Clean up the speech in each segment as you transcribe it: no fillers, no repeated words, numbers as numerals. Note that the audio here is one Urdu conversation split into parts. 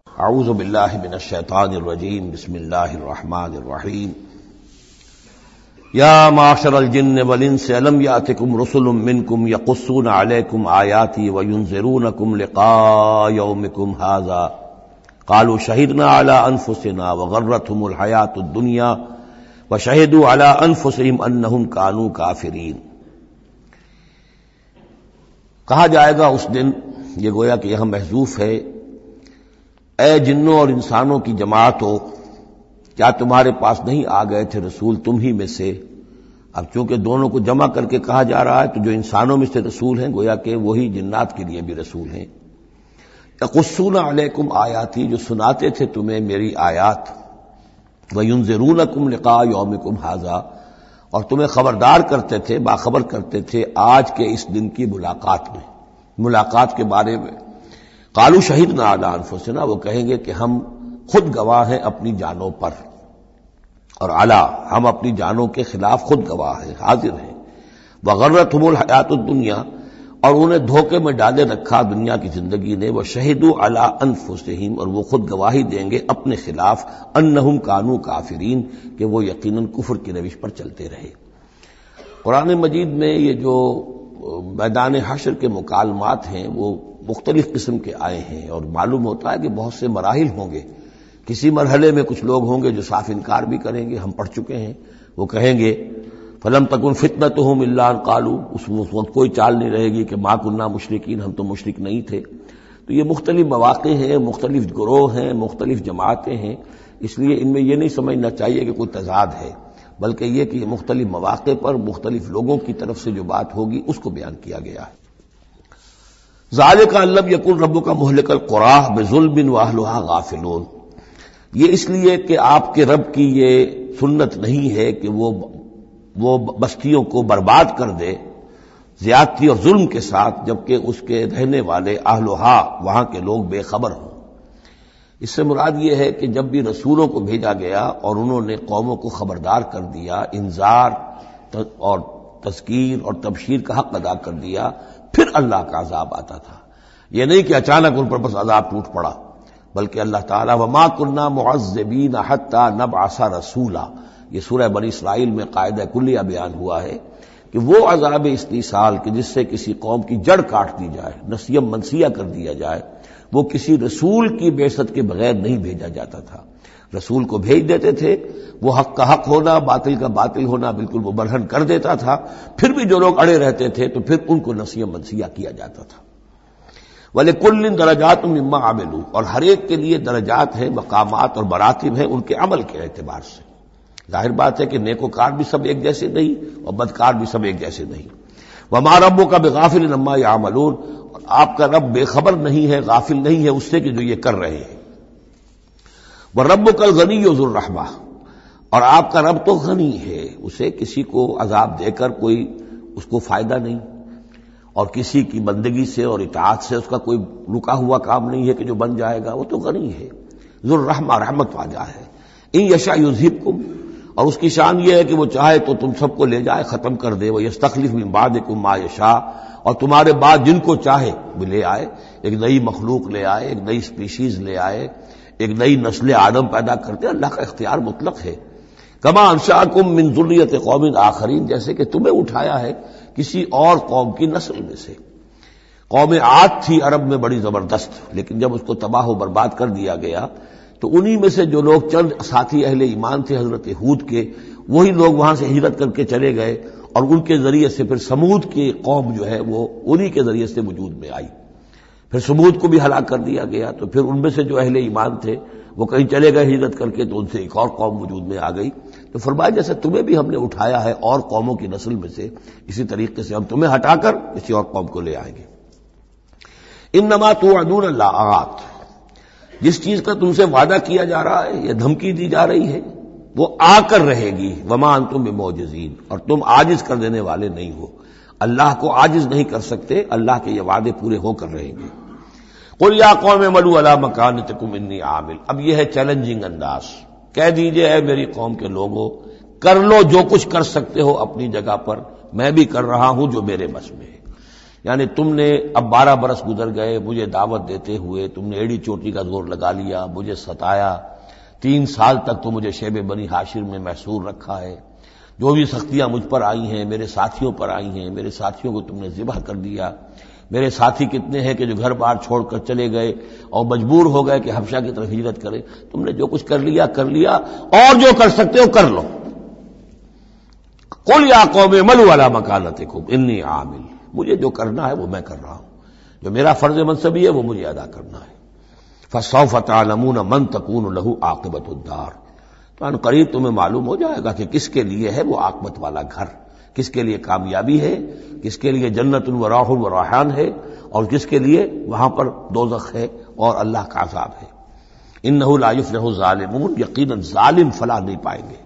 اعوذ باللہ من الشیطان الرجیم بسم اللہ الرحمن الرحیم یا معشر الجن والانس الم یاتکم رسل منکم یقصون علیکم آیاتی وینذرونکم لقاء یومکم ھذا قالوا شہدنا علی انفسنا وغرتهم الحیاۃ الدنیا وشہدوا علی انفسہم انہم کانوا کافرین۔ کہا جائے گا اس دن، یہ گویا کہ یہاں محذوف ہے، اے جنوں اور انسانوں کی جماعتوں، کیا تمہارے پاس نہیں آ گئے تھے رسول تم ہی میں سے؟ اب چونکہ دونوں کو جمع کر کے کہا جا رہا ہے تو جو انسانوں میں سے رسول ہیں گویا کہ وہی جنات کے لیے بھی رسول ہیں۔ یقصون علیکم آیاتی، جو سناتے تھے تمہیں میری آیات، وینذرونکم لقاء یومکم ھذا، اور تمہیں خبردار کرتے تھے، باخبر کرتے تھے آج کے اس دن کی ملاقات کے بارے میں۔ قالوا شہدنا علی انفسنا، وہ کہیں گے کہ ہم خود گواہ ہیں اپنی جانوں پر، اور علی، ہم اپنی جانوں کے خلاف خود گواہ ہیں، حاضر ہیں۔ وغرتهم الحیاۃ الدنیا، اور انہیں دھوکے میں ڈالے رکھا دنیا کی زندگی نے، وشہدوا علی انفسہم، اور وہ خود گواہی دیں گے اپنے خلاف، انہم کانوا کافرین، کہ وہ یقیناً کفر کی روش پر چلتے رہے۔ قرآن مجید میں یہ جو میدان حشر کے مکالمات ہیں وہ مختلف قسم کے آئے ہیں، اور معلوم ہوتا ہے کہ بہت سے مراحل ہوں گے۔ کسی مرحلے میں کچھ لوگ ہوں گے جو صاف انکار بھی کریں گے، ہم پڑھ چکے ہیں، وہ کہیں گے فلم تکن فتنتہم الا ان قالوا، اس وقت کوئی چال نہیں رہے گی کہ ما کننا مشرکین، ہم تو مشرک نہیں تھے۔ تو یہ مختلف مواقع ہیں، مختلف گروہ ہیں، مختلف جماعتیں ہیں، اس لیے ان میں یہ نہیں سمجھنا چاہیے کہ کوئی تضاد ہے، بلکہ یہ کہ یہ مختلف مواقع پر مختلف لوگوں کی طرف سے جو بات ہوگی اس کو بیان کیا گیا ہے۔ ذالک ان لم یکن ربک مہلک القری بظلم واہلھا غافلون، یہ اس لیے کہ آپ کے رب کی یہ سنت نہیں ہے کہ وہ بستیوں کو برباد کر دے زیادتی اور ظلم کے ساتھ، جبکہ اس کے رہنے والے اہلھا، وہاں کے لوگ بے خبر ہوں۔ اس سے مراد یہ ہے کہ جب بھی رسولوں کو بھیجا گیا اور انہوں نے قوموں کو خبردار کر دیا، انذار اور تذکیر اور تبشیر کا حق ادا کر دیا، پھر اللہ کا عذاب آتا تھا۔ یہ نہیں کہ اچانک ان پر بس عذاب ٹوٹ پڑا، بلکہ اللہ تعالیٰ وما كنا معذبین حتی نبعث رسولا، یہ سورہ بنی اسرائیل میں قاعدہ کلیہ بیان ہوا ہے کہ وہ عذاب استیصال کہ جس سے کسی قوم کی جڑ کاٹ دی جائے، نسیم منسیہ کر دیا جائے، وہ کسی رسول کی بعثت کے بغیر نہیں بھیجا جاتا تھا۔ رسول کو بھیج دیتے تھے، وہ حق کا حق ہونا، باطل کا باطل ہونا بالکل وہ برہن کر دیتا تھا، پھر بھی جو لوگ اڑے رہتے تھے تو پھر ان کو نسیم منسیہ کیا جاتا تھا۔ وَلِكُلٍّ دَرَجَاتٌ مِّمَّا عَمِلُوا، اور ہر ایک کے لیے درجات ہیں، مقامات اور مراتب ہیں ان کے عمل کے اعتبار سے۔ ظاہر بات ہے کہ نیکوکار بھی سب ایک جیسے نہیں اور بدکار بھی سب ایک جیسے نہیں۔ وَمَا رَبُّكَ بِغَافِلٍ عَمَّا يَعْمَلُونَ، اور آپ کا رب بے خبر نہیں ہے، غافل نہیں ہے اس سے کہ جو یہ کر رہے ہیں۔ وَرَبُّكَ الْغَنِيُّ ذُو الرَّحْمَةِ، اور آپ کا رب تو غنی ہے، اسے کسی کو عذاب دے کر کوئی اس کو فائدہ نہیں، اور کسی کی بندگی سے اور اطاعت سے اس کا کوئی رکا ہوا کام نہیں ہے کہ جو بن جائے گا، وہ تو غنی ہے، ذو الرحمہ، رحمت والا ہے۔ ان یشاء یذھبکم، اور اس کی شان یہ ہے کہ وہ چاہے تو تم سب کو لے جائے، ختم کر دے، ویستخلف من بعدکم ما یشاء، اور تمہارے بعد جن کو چاہے وہ لے آئے، ایک نئی مخلوق لے آئے، ایک نئی سپیشیز لے آئے، ایک نئی نسل آدم پیدا کرتے۔ اللہ کا اختیار مطلق ہے۔ کما انشأکم من ذریۃ قوم آخرین، جیسے کہ تمہیں اٹھایا ہے کسی اور قوم کی نسل میں سے۔ قوم عاد تھی عرب میں بڑی زبردست، لیکن جب اس کو تباہ و برباد کر دیا گیا تو انہی میں سے جو لوگ چند ساتھی اہل ایمان تھے حضرت ہود کے، وہی لوگ وہاں سے ہجرت کر کے چلے گئے، اور ان کے ذریعے سے پھر سمود کی قوم جو ہے وہ انہی کے ذریعے سے وجود میں آئی۔ پھر سمود کو بھی ہلاک کر دیا گیا، تو پھر ان میں سے جو اہل ایمان تھے وہ کہیں چلے گئے ہجرت کر کے، تو ان سے ایک اور قوم وجود میں آ گئی۔ تو فرمایا جیسے تمہیں بھی ہم نے اٹھایا ہے اور قوموں کی نسل میں سے، اسی طریقے سے ہم تمہیں ہٹا کر کسی اور قوم کو لے آئیں گے۔ انما توعدون لآت، جس چیز کا تم سے وعدہ کیا جا رہا ہے، یہ دھمکی دی جا رہی ہے، وہ آ کر رہے گی۔ وما انتم بمعجزین، اور تم عاجز کر دینے والے نہیں ہو، اللہ کو عاجز نہیں کر سکتے، اللہ کے یہ وعدے پورے ہو کر رہیں گے۔ قل یا قوم اعملوا علی مکانتکم انی عامل، اب یہ ہے چیلنجنگ انداز، کہہ دیجئے اے میری قوم کے لوگوں، کر لو جو کچھ کر سکتے ہو اپنی جگہ پر، میں بھی کر رہا ہوں جو میرے بس میں ہے۔ یعنی تم نے اب 12 برس گزر گئے مجھے دعوت دیتے ہوئے، تم نے ایڑی چوٹی کا زور لگا لیا، مجھے ستایا، 3 سال تک تو مجھے شیب بنی ہاشم میں محصور رکھا ہے، جو بھی سختیاں مجھ پر آئی ہیں میرے ساتھیوں پر آئی ہیں، میرے ساتھیوں کو تم نے ذبح کر دیا، میرے ساتھی کتنے ہیں کہ جو گھر بار چھوڑ کر چلے گئے اور مجبور ہو گئے کہ حبشہ کی طرف ہجرت کریں، تم نے جو کچھ کر لیا اور جو کر سکتے ہو کر لو۔ قل یا قوم اعملوا علی مکانتکم انی عامل، مجھے جو کرنا ہے وہ میں کر رہا ہوں، جو میرا فرض منصبی ہے وہ مجھے ادا کرنا ہے۔ فسوف تعلمون من تکون لہ عاقبۃ الدار، تو ان قریب تمہیں معلوم ہو جائے گا کہ کس کے لیے ہے وہ عاقبت والا گھر، کس کے لیے کامیابی ہے، کس کے لیے جنت و راح و ریحان ہے، اور کس کے لیے وہاں پر دوزخ ہے اور اللہ کا عذاب ہے۔ انہ لا یفلح الظالمون، یقیناً ظالم فلاح نہیں پائیں گے۔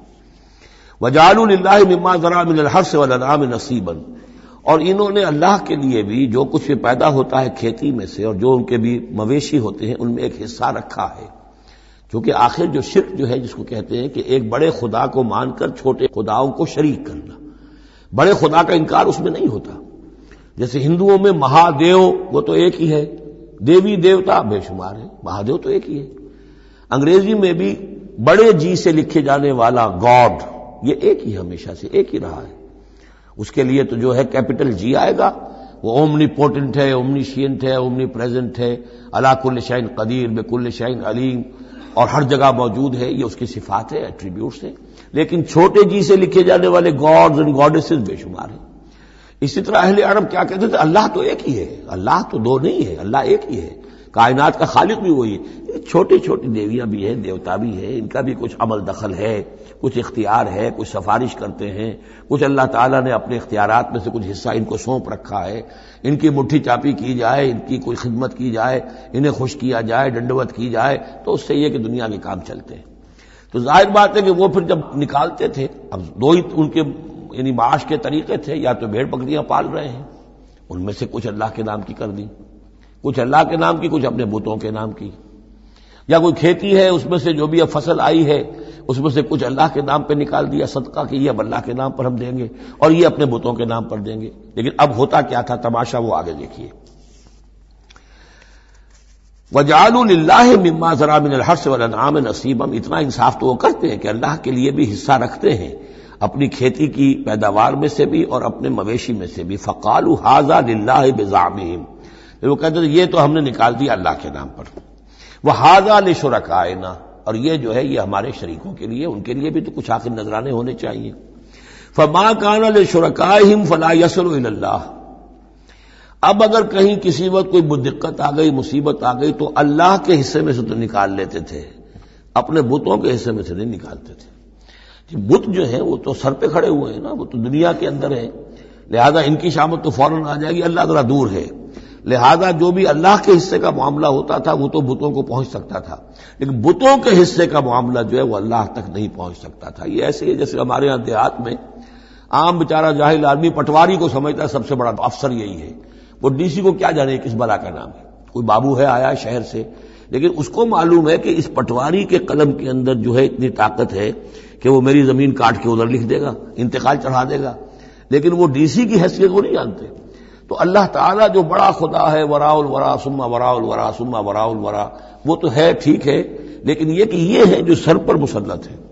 وجعلوا للہ مما ذرا من الحرث والانعام نصیبا، اور انہوں نے اللہ کے لیے بھی جو کچھ بھی پیدا ہوتا ہے کھیتی میں سے اور جو ان کے بھی مویشی ہوتے ہیں ان میں ایک حصہ رکھا ہے، کیونکہ آخر جو شرک جو ہے جس کو کہتے ہیں کہ ایک بڑے خدا کو مان کر چھوٹے خداؤں کو شریک کرنا، بڑے خدا کا انکار اس میں نہیں ہوتا۔ جیسے ہندوؤں میں مہادیو وہ تو ایک ہی ہے، دیوی دیوتا بے شمار ہے، مہادیو تو ایک ہی ہے۔ انگریزی میں بھی بڑے جی سے لکھے جانے والا گاڈ یہ ایک ہی ہمیشہ سے ایک ہی رہا ہے، اس کے لیے تو جو ہے کیپٹل جی آئے گا، وہ اومنی پوٹنٹ ہے، اومنیشینٹ ہے، اومنی پریزنٹ ہے، علی کل شیء قدیر بکل شیء علیم، اور ہر جگہ موجود ہے، یہ اس کی صفات ہے، ایٹریبیوٹس ہیں۔ لیکن چھوٹے جی سے لکھے جانے والے گاڈز اینڈ گاڈیسز بے شمار ہیں۔ اسی طرح اہل عرب کیا کہتے تھے؟ اللہ تو ایک ہی ہے، اللہ تو دو نہیں ہے، اللہ ایک ہی ہے، کائنات کا خالق بھی وہی ہے۔ چھوٹی چھوٹی دیویاں بھی ہیں، دیوتا بھی ہیں، ان کا بھی کچھ عمل دخل ہے، کچھ اختیار ہے، کچھ سفارش کرتے ہیں، کچھ اللہ تعالیٰ نے اپنے اختیارات میں سے کچھ حصہ ان کو سونپ رکھا ہے، ان کی مٹھی چاپی کی جائے، ان کی کوئی خدمت کی جائے، انہیں خوش کیا جائے، ڈنڈوت کی جائے، تو اس سے یہ کہ دنیا کے کام چلتے ہیں۔ تو ظاہر بات ہے کہ وہ پھر جب نکالتے تھے، اب دو ہی ان کے یعنی معاش کے طریقے تھے، یا تو بھیڑ بکریاں پال رہے ہیں، ان میں سے کچھ اللہ کے نام کی کر دی، کچھ اللہ کے نام کی، کچھ اپنے بتوں کے نام کی، یا کوئی کھیتی ہے اس میں سے جو بھی اب فصل آئی ہے اس میں سے کچھ اللہ کے نام پہ نکال دیا صدقہ کہ یہ اب اللہ کے نام پر ہم دیں گے اور یہ اپنے بتوں کے نام پر دیں گے۔ لیکن اب ہوتا کیا تھا تماشا وہ آگے دیکھیے۔ وَجَعَلُوا لِلَّهِ مِمَّا ذَرَا مِنَ الْحَرْثِ وَالْأَنْعَامِ نَصِيبًا، اتنا انصاف تو وہ کرتے ہیں کہ اللہ کے لیے بھی حصہ رکھتے ہیں اپنی کھیتی کی پیداوار میں سے بھی اور اپنے مویشی میں سے بھی۔ فَقَالُوا هَذَا لِلَّهِ بِزَعْمِهِمْ، وہ کہتے ہیں یہ تو ہم نے نکال دیا اللہ کے نام پر، وَهَذَا لِشُرَكَائِنَا، اور یہ جو ہے یہ ہمارے شریکوں کے لیے، ان کے لیے بھی تو کچھ آخر نذرانے ہونے چاہیے۔ فَمَا كَانَ لِشُرَكَائِهِمْ فَلَا يَصِلُ إِلَى اللَّهِ، اب اگر کہیں کسی وقت کوئی دقت آ گئی، مصیبت آ گئی، تو اللہ کے حصے میں سے تو نکال لیتے تھے، اپنے بتوں کے حصے میں سے نہیں نکالتے تھے۔ بت جو ہیں وہ تو سر پہ کھڑے ہوئے ہیں نا، وہ تو دنیا کے اندر ہیں، لہذا ان کی شامت تو فوراً آ جائے گی، اللہ ذرا دور ہے، لہذا جو بھی اللہ کے حصے کا معاملہ ہوتا تھا وہ تو بتوں کو پہنچ سکتا تھا، لیکن بتوں کے حصے کا معاملہ جو ہے وہ اللہ تک نہیں پہنچ سکتا تھا۔ یہ ایسے ہی جیسے ہمارے یہاں دیہات میں عام بیچارہ جاہل آدمی پٹواری کو سمجھتا ہے سب سے بڑا افسر یہی ہے، وہ ڈی سی کو کیا جانے کس بلا کا نام ہے، کوئی بابو ہے آیا ہے شہر سے، لیکن اس کو معلوم ہے کہ اس پٹواری کے قلم کے اندر جو ہے اتنی طاقت ہے کہ وہ میری زمین کاٹ کے ادھر لکھ دے گا، انتقال چڑھا دے گا، لیکن وہ ڈی سی کی حیثیت وہ نہیں جانتے۔ تو اللہ تعالیٰ جو بڑا خدا ہے، وراء الورا ثم وراء الورا ثم وراء الورا، وہ تو ہے ٹھیک ہے، لیکن یہ کہ یہ ہے جو سر پر مسلط ہے۔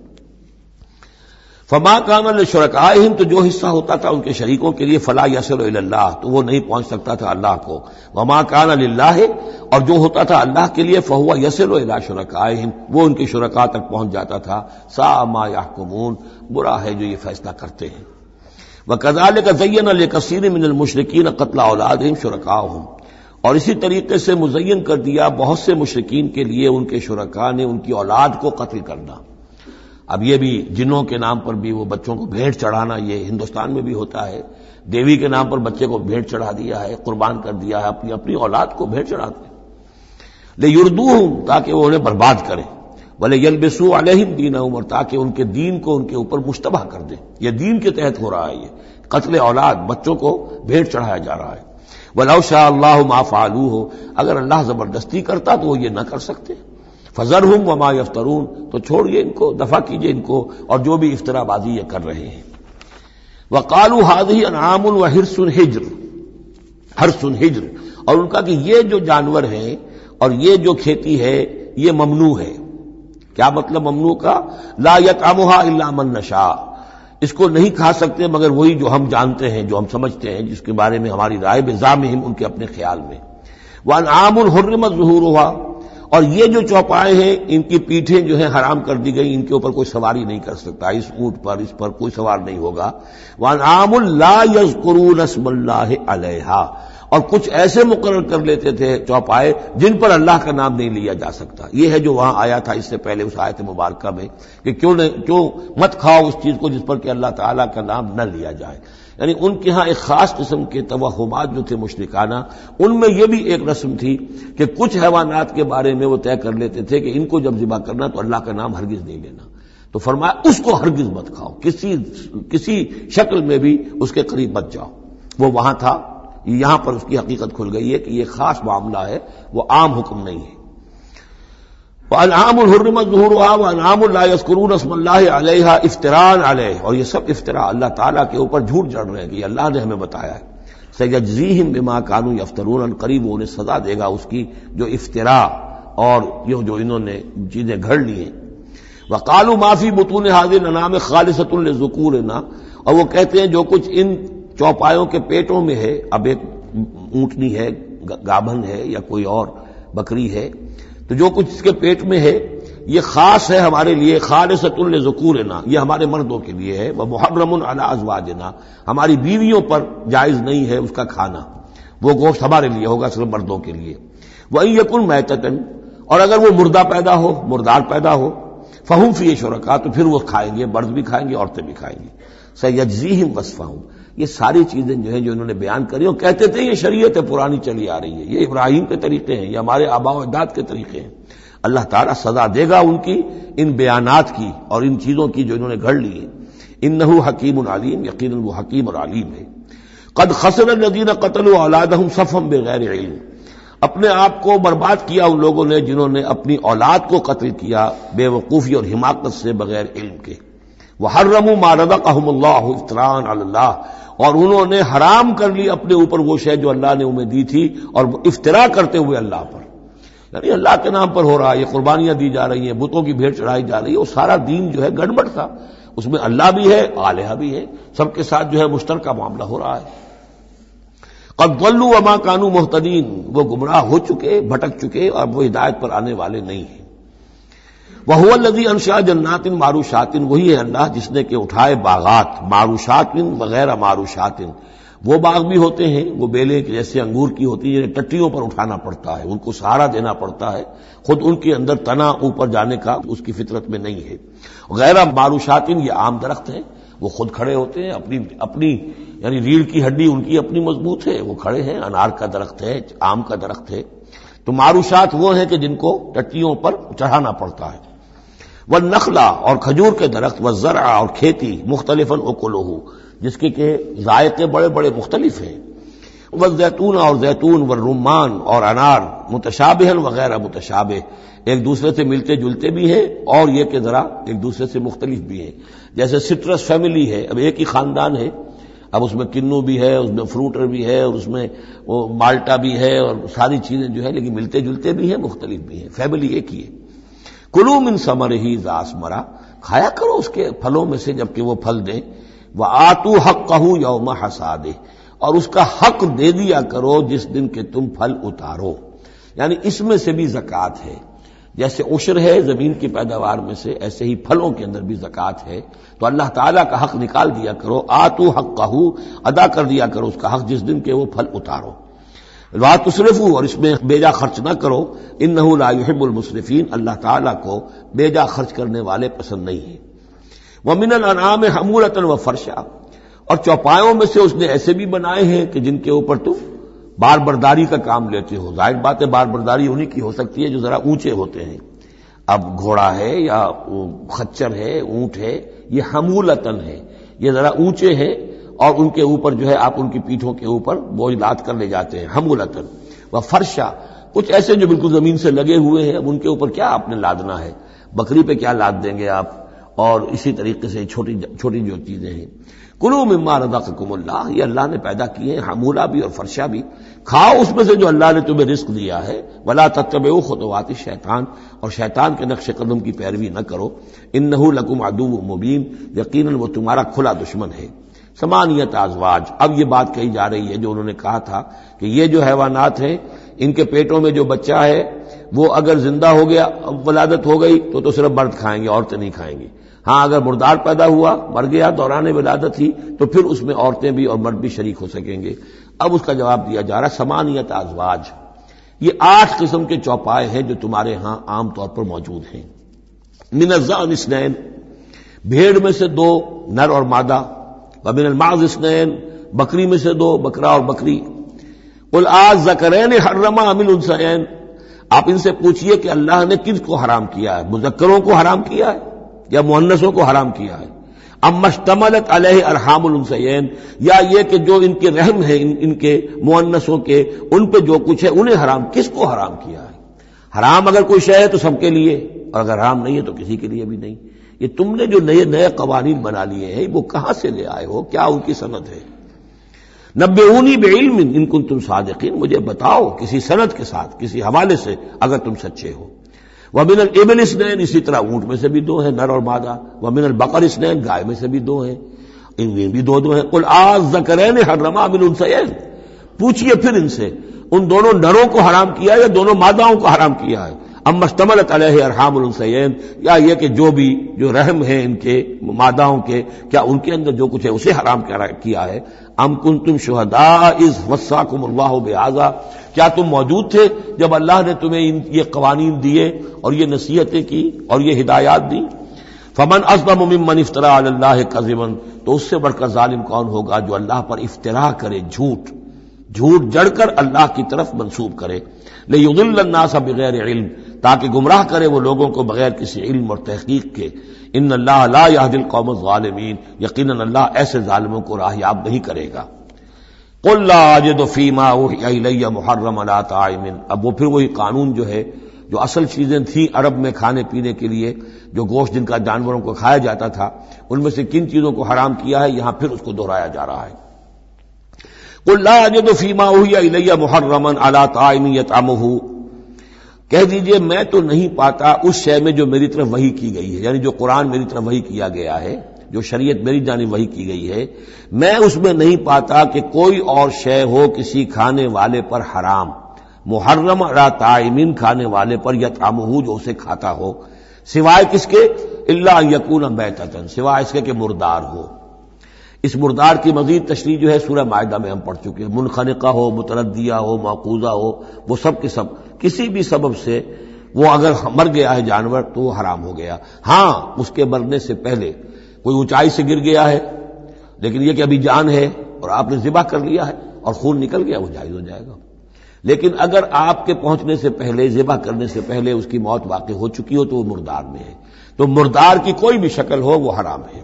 فما کان لشرکائہم، تو جو حصہ ہوتا تھا ان کے شریکوں کے لیے، فلا یصل الی اللہ، تو وہ نہیں پہنچ سکتا تھا اللہ کو۔ وما کان للہ، اور جو ہوتا تھا اللہ کے لیے، فہو یصل الی شرکائہم، وہ ان کے شرکاء تک پہنچ جاتا تھا۔ ساء ما یحکمون، برا ہے جو یہ فیصلہ کرتے ہیں۔ وَكَذَلِكَ زَيَّنَ لِكَثِيرٍ مِّنَ الْمُشْرِكِينَ قَتْلَ أَوْلَادِهِمْ شُرَكَاؤُهُمْ، اور اسی طریقے سے مزین کر دیا بہت سے مشرکین کے لیے ان کے شرکاء نے ان کی اولاد کو قتل کرنا۔ اب یہ بھی جنوں کے نام پر بھی وہ بچوں کو بھیٹ چڑھانا، یہ ہندوستان میں بھی ہوتا ہے، دیوی کے نام پر بچے کو بھیٹ چڑھا دیا ہے، قربان کر دیا ہے، اپنی اولاد کو بھیٹ چڑھاتے ہیں، لِيُرْدُوهُمْ، تاکہ وہ انہیں برباد کریں، وَلِيَلْبِسُوا عَلَيْهِمْ دِينَهُمْ، اور تاکہ ان کے دین کو ان کے اوپر مشتبہ کر دیں۔ یہ دین کے تحت ہو رہا ہے، یہ قتل اولاد، بچوں کو بھیٹ چڑھایا جا رہا ہے۔ وَلَوْ شَاءَ اللَّهُ مَا فَعَلُوهُ، اگر اللہ زبردستی کرتا تو وہ یہ نہ کر سکتے۔ فَذَرْهُمْ وَمَا يَفْتَرُونَ، تو چھوڑیے ان کو، دفع کیجیے ان کو اور جو بھی افترا بازی یہ کر رہے ہیں۔ وَقَالُوا هَٰذِهِ أَنْعَامٌ وَحِرْثٌ حِجْرٌ، حرث ہجر، اور ان کا کہ یہ جو جانور ہیں اور یہ جو کھیتی ہے یہ ممنوع ہے۔ کیا مطلب ممنوع کا؟ لا یطعمھا الا من نشاء، اس کو نہیں کھا سکتے مگر وہی جو ہم جانتے ہیں، جو ہم سمجھتے ہیں، جس کے بارے میں ہماری رائے بزعمہم، ان کے اپنے خیال میں۔ وانعام حرمت ظہورھا، اور یہ جو چوپائے ہیں ان کی پیٹھیں جو ہیں حرام کر دی گئی، ان کے اوپر کوئی سواری نہیں کر سکتا، اس اونٹ پر اس پر کوئی سوار نہیں ہوگا۔ وانعام لا یذکرون اسم اللہ علیہا، اور کچھ ایسے مقرر کر لیتے تھے چوپائے جن پر اللہ کا نام نہیں لیا جا سکتا۔ یہ ہے جو وہاں آیا تھا اس سے پہلے اس آیت مبارکہ میں کہ کیوں مت کھاؤ اس چیز کو جس پر کہ اللہ تعالیٰ کا نام نہ لیا جائے۔ یعنی ان کے ہاں ایک خاص قسم کے توہمات جو تھے مشرکانہ، ان میں یہ بھی ایک رسم تھی کہ کچھ حیوانات کے بارے میں وہ طے کر لیتے تھے کہ ان کو جب ذبح کرنا تو اللہ کا نام ہرگز نہیں لینا، تو فرمایا اس کو ہرگز مت کھاؤ، کسی شکل میں بھی اس کے قریب مت جاؤ۔ وہ وہاں تھا، یہاں پر اس کی حقیقت کھل گئی ہے کہ یہ خاص معاملہ ہے، وہ عام حکم نہیں ہے۔ وَأَنْعَامٌ حُرِّمَتْ ظُهُورُهَا وَأَنْعَامٌ لَا يَذْكُرُونَ اسْمَ اللَّهِ عَلَيْهَا افْتِرَاءً عَلَيْهِ، اور یہ سب افطرا اللہ تعالیٰ کے اوپر جھوٹ جڑ رہے ہیں کہ یہ اللہ نے ہمیں بتایا ہے۔ سَيَجْزِيهِمْ بِمَا كَانُوا يَفْتَرُونَ، قریب انہیں سزا دے گا اس کی جو افطرا اور یہ جو انہوں نے چیزیں گھڑ لی ہیں۔ وَقَالُوا مَا فِي بُطُونِ هَذِهِ الْأَنْعَامِ خَالِصَةٌ لِذُكُورِنَا، اور وہ کہتے ہیں جو کچھ ان چوپایوں کے پیٹوں میں ہے، اب ایک اونٹنی ہے، گابھن ہے یا کوئی اور بکری ہے، تو جو کچھ اس کے پیٹ میں ہے یہ خاص ہے ہمارے لیے، خالصۃ لذکورنا، یہ ہمارے مردوں کے لیے ہے، ومحرم علی ازواجنا، ہماری بیویوں پر جائز نہیں ہے اس کا کھانا، وہ گوشت ہمارے لیے ہوگا صرف مردوں کے لیے۔ وَإِن يَكُن مَيْتَةً، اور اگر وہ مردہ پیدا ہو، مردار پیدا ہو، فَهُمْ فِيهِ شُرَكَاء، تو پھر وہ کھائیں گے، مرد بھی کھائیں گے، عورتیں بھی کھائیں گی۔ سَيَجْزِيهِمْ وَصْفَهُمْ، یہ ساری چیزیں جو ہیں جو انہوں نے بیان کری، اور کہتے تھے یہ شریعت پرانی چلی آ رہی ہے، یہ ابراہیم کے طریقے ہیں، یہ ہمارے آباء و اجداد کے طریقے ہیں۔ اللہ تعالیٰ سزا دے گا ان کی ان بیانات کی اور ان چیزوں کی جو انہوں نے گھڑ لی ہیں۔ انہ حکیم علیم، یقیناً وہ حکیم اور علیم ہے۔ قد خسر الذین قتلوا اولادہم صفحا بغیر علم، اپنے آپ کو برباد کیا ان لوگوں نے جنہوں نے اپنی اولاد کو قتل کیا بے وقوفی اور حماقت سے، بغیر علم کے۔ وحرموا ما رزقهم اللہ افتراء علی اللہ، اور انہوں نے حرام کر لی اپنے اوپر وہ شے جو اللہ نے انہیں دی تھی، اور افطرا کرتے ہوئے اللہ پر، یعنی اللہ کے نام پر ہو رہا ہے، یہ قربانیاں دی جا رہی ہیں، بتوں کی بھیٹ چڑھائی جا رہی ہے، وہ سارا دین جو ہے گڑبڑ تھا، اس میں اللہ بھی ہے، آلہہ بھی ہے، سب کے ساتھ جو ہے مشترکہ معاملہ ہو رہا ہے۔ قد ضلوا وما كانوا مهتدين، وہ گمراہ ہو چکے، بھٹک چکے، اور وہ ہدایت پر آنے والے نہیں ہیں۔ وهو الذي انشأ جنات معروشات، وہی ہے اللہ جس نے کہ اٹھائے باغات، معروشات وغیر معروشات، وہ باغ بھی ہوتے ہیں وہ بیلے جیسے انگور کی ہوتی ہے، ٹٹیوں پر اٹھانا پڑتا ہے، ان کو سہارا دینا پڑتا ہے، خود ان کے اندر تنا اوپر جانے کا اس کی فطرت میں نہیں ہے۔ غیر معروشات، یہ عام درخت ہیں، وہ خود کھڑے ہوتے ہیں، اپنی یعنی ریڑھ کی ہڈی ان کی اپنی مضبوط ہے، وہ کھڑے ہیں، انار کا درخت ہے، آم کا درخت ہے۔ تو معروشات وہ ہیں کہ جن کو ٹٹیوں پر چڑھانا پڑتا ہے۔ والنخلا، اور کھجور کے درخت، والزرع، اور کھیتی، مختلفاً اکلہ، جس کے کہ ذائقے بڑے بڑے مختلف ہیں۔ والزیتون، اور زیتون، والرمان، اور انار، متشابہ وغیر متشابہ، ایک دوسرے سے ملتے جلتے بھی ہیں اور یہ کہ ذرا ایک دوسرے سے مختلف بھی ہیں۔ جیسے سٹرس فیملی ہے، اب ایک ہی خاندان ہے، اب اس میں کنو بھی ہے، اس میں فروٹر بھی ہے، اور اس میں وہ مالٹا بھی ہے، اور ساری چیزیں جو ہے لیکن ملتے جلتے بھی ہیں، مختلف بھی ہیں، فیملی ایک ہی ہے۔ کلوا من ثمرہ اذا اثمر، کھایا کرو اس کے پھلوں میں سے جبکہ وہ پھل دیں۔ وآتوا حقہ یوم حصادہ، اور اس کا حق دے دیا کرو جس دن کہ تم پھل اتارو، یعنی اس میں سے بھی زکوٰۃ ہے، جیسے عشر ہے زمین کی پیداوار میں سے، ایسے ہی پھلوں کے اندر بھی زکوٰۃ ہے، تو اللہ تعالیٰ کا حق نکال دیا کرو، آتوا حقہ، ادا کر دیا کرو اس کا حق جس دن کہ وہ پھل اتارو۔ لا تسرفوا، اور اس میں بیجا خرچ نہ کرو، انہ لا يحب المسرفین، اللہ تعالیٰ کو بیجا خرچ کرنے والے پسند نہیں ہیں۔ ومن الانعام حمولۃ وفرشا، اور چوپایوں میں سے اس نے ایسے بھی بنائے ہیں کہ جن کے اوپر تم بار برداری کا کام لیتے ہو۔ ظاہر بات ہے بار برداری انہی کی ہو سکتی ہے جو ذرا اونچے ہوتے ہیں، اب گھوڑا ہے یا خچر ہے، اونٹ ہے، یہ حمولتن ہے، یہ ذرا اونچے ہیں اور ان کے اوپر جو ہے آپ ان کی پیٹھوں کے اوپر بوجھ لاد کر لے جاتے ہیں، حمولتن۔ وفرشا، کچھ ایسے جو بالکل زمین سے لگے ہوئے ہیں، اب ان کے اوپر کیا آپ نے لادنا ہے، بکری پہ کیا لاد دیں گے آپ، اور اسی طریقے سے چھوٹی چھوٹی جو چیزیں ہیں. کلوا مما رزقکم اللہ، یہ اللہ نے پیدا کیے ہیں، حمولہ بھی اور فرشہ بھی، کھاؤ اس میں سے جو اللہ نے تمہیں رزق دیا ہے. ولا تتبعوا خطوات الشیطان، اور شیطان کے نقش قدم کی پیروی نہ کرو. انہ لکم عدو مبین، یقیناً وہ تمہارا کھلا دشمن ہے. ثمانیۃ ازواج، اب یہ بات کہی جا رہی ہے جو انہوں نے کہا تھا کہ یہ جو حیوانات ہیں ان کے پیٹوں میں جو بچہ ہے وہ اگر زندہ ہو گیا، ولادت ہو گئی تو صرف مرد کھائیں گے، عورتیں نہیں کھائیں گی. ہاں اگر مردار پیدا ہوا، مر گیا دوران ولادت ہی، تو پھر اس میں عورتیں بھی اور مرد بھی شریک ہو سکیں گے. اب اس کا جواب دیا جا رہا ہے ثمانیۃ ازواج، یہ 8 قسم کے چوپائے ہیں جو تمہارے ہاں عام طور پر موجود ہیں. من الضأن اثنین، بھیڑ میں سے 2 نر اور مادہ. ومن المعز اثنین، بکری میں سے 2 بکرا اور بکری. قل الذکرین حرم ام الانثیین، آپ ان سے پوچھئے کہ اللہ نے کن کو حرام کیا ہے، مذکروں کو حرام کیا ہے یا مؤنثوں کو حرام کیا ہے. اما اشتملت علیہ ارحام الانثیین، یا یہ کہ جو ان کے رحم ہیں ان کے مؤنثوں کے، ان پہ جو کچھ ہے انہیں حرام، کس کو حرام کیا ہے. حرام اگر کوئی شے ہے تو سب کے لیے، اور اگر حرام نہیں ہے تو کسی کے لیے بھی نہیں. یہ تم نے جو نئے قوانین بنا لیے ہیں وہ کہاں سے لے آئے ہو، کیا ان کی سند ہے. نبئونی بعلم ان کنتم صادقین، مجھے بتاؤ کسی سند کے ساتھ، کسی حوالے سے اگر تم سچے ہو. ومن الابل اثنین، اسی طرح اونٹ میں سے بھی 2 ہیں نر اور مادہ. ومن البقر اثنین، گائے میں سے بھی 2 ہیں، ان میں بھی 2 ہیں. قل الذکرین حرم ام الانثیین، پوچھئے پھر ان سے ان دونوں نروں کو حرام کیا یا دونوں ماداؤں کو حرام کیا ہے. اما اشتملت علیہ ارحام الانثیین، یا یہ کہ جو رحم ہیں ان کے ماداؤں کے، کیا ان کے اندر جو کچھ ہے اسے حرام کیا ہے. ام کنتم شہداء اذ وصاکم اللہ بہذا، کیا تم موجود تھے جب اللہ نے تمہیں یہ قوانین دیے اور یہ نصیحتیں کی اور یہ ہدایات دی. فمن اظلم ممن افترى علی اللہ کذبا، تو اس سے بڑھ کر ظالم کون ہوگا جو اللہ پر افترا کرے، جھوٹ جڑ کر اللہ کی طرف منسوب کرے. لیضل الناس بغیر علم، تاکہ گمراہ کرے وہ لوگوں کو بغیر کسی علم اور تحقیق کے. ان اللہ لا یہدی القوم الظالمین، یقیناً اللہ ایسے ظالموں کو راہیاب نہیں کرے گا. قل لا اجد فیما اوحی الی محرما علی طاعم، اب وہ پھر وہی قانون جو ہے، جو اصل چیزیں تھیں عرب میں کھانے پینے کے لیے، جو گوشت جن کا جانوروں کو کھایا جاتا تھا، ان میں سے کن چیزوں کو حرام کیا ہے، یہاں پھر اس کو دہرایا جا رہا ہے. قل لا اجد فیما اوحی الی محرما علی طاعم یطعمہ، کہہ دیجئے میں تو نہیں پاتا اس شے میں جو میری طرف وحی کی گئی ہے، یعنی جو قرآن میری طرف وحی کیا گیا ہے، جو شریعت میری جانب وحی کی گئی ہے، میں اس میں نہیں پاتا کہ کوئی اور شے ہو کسی کھانے والے پر حرام، محرم علی طاعم، کھانے والے پر یطعمہ، جو اسے کھاتا ہو، سوائے کس کے، الا ان یکون میتۃ، سوائے اس کے کہ مردار ہو. اس مردار کی مزید تشریح جو ہے سورہ مائدہ میں ہم پڑھ چکے ہیں. منخنقہ ہو، متردیہ ہو، موقوذہ ہو، وہ سب کے سب کسی بھی سبب سے وہ اگر مر گیا ہے جانور تو وہ حرام ہو گیا. ہاں اس کے مرنے سے پہلے کوئی اونچائی سے گر گیا ہے، لیکن یہ کہ ابھی جان ہے اور آپ نے ذبح کر لیا ہے اور خون نکل گیا، وہ جائز ہو جائے گا. لیکن اگر آپ کے پہنچنے سے پہلے، ذبح کرنے سے پہلے اس کی موت واقع ہو چکی ہو تو وہ مردار میں ہے. تو مردار کی کوئی بھی شکل ہو وہ حرام ہے.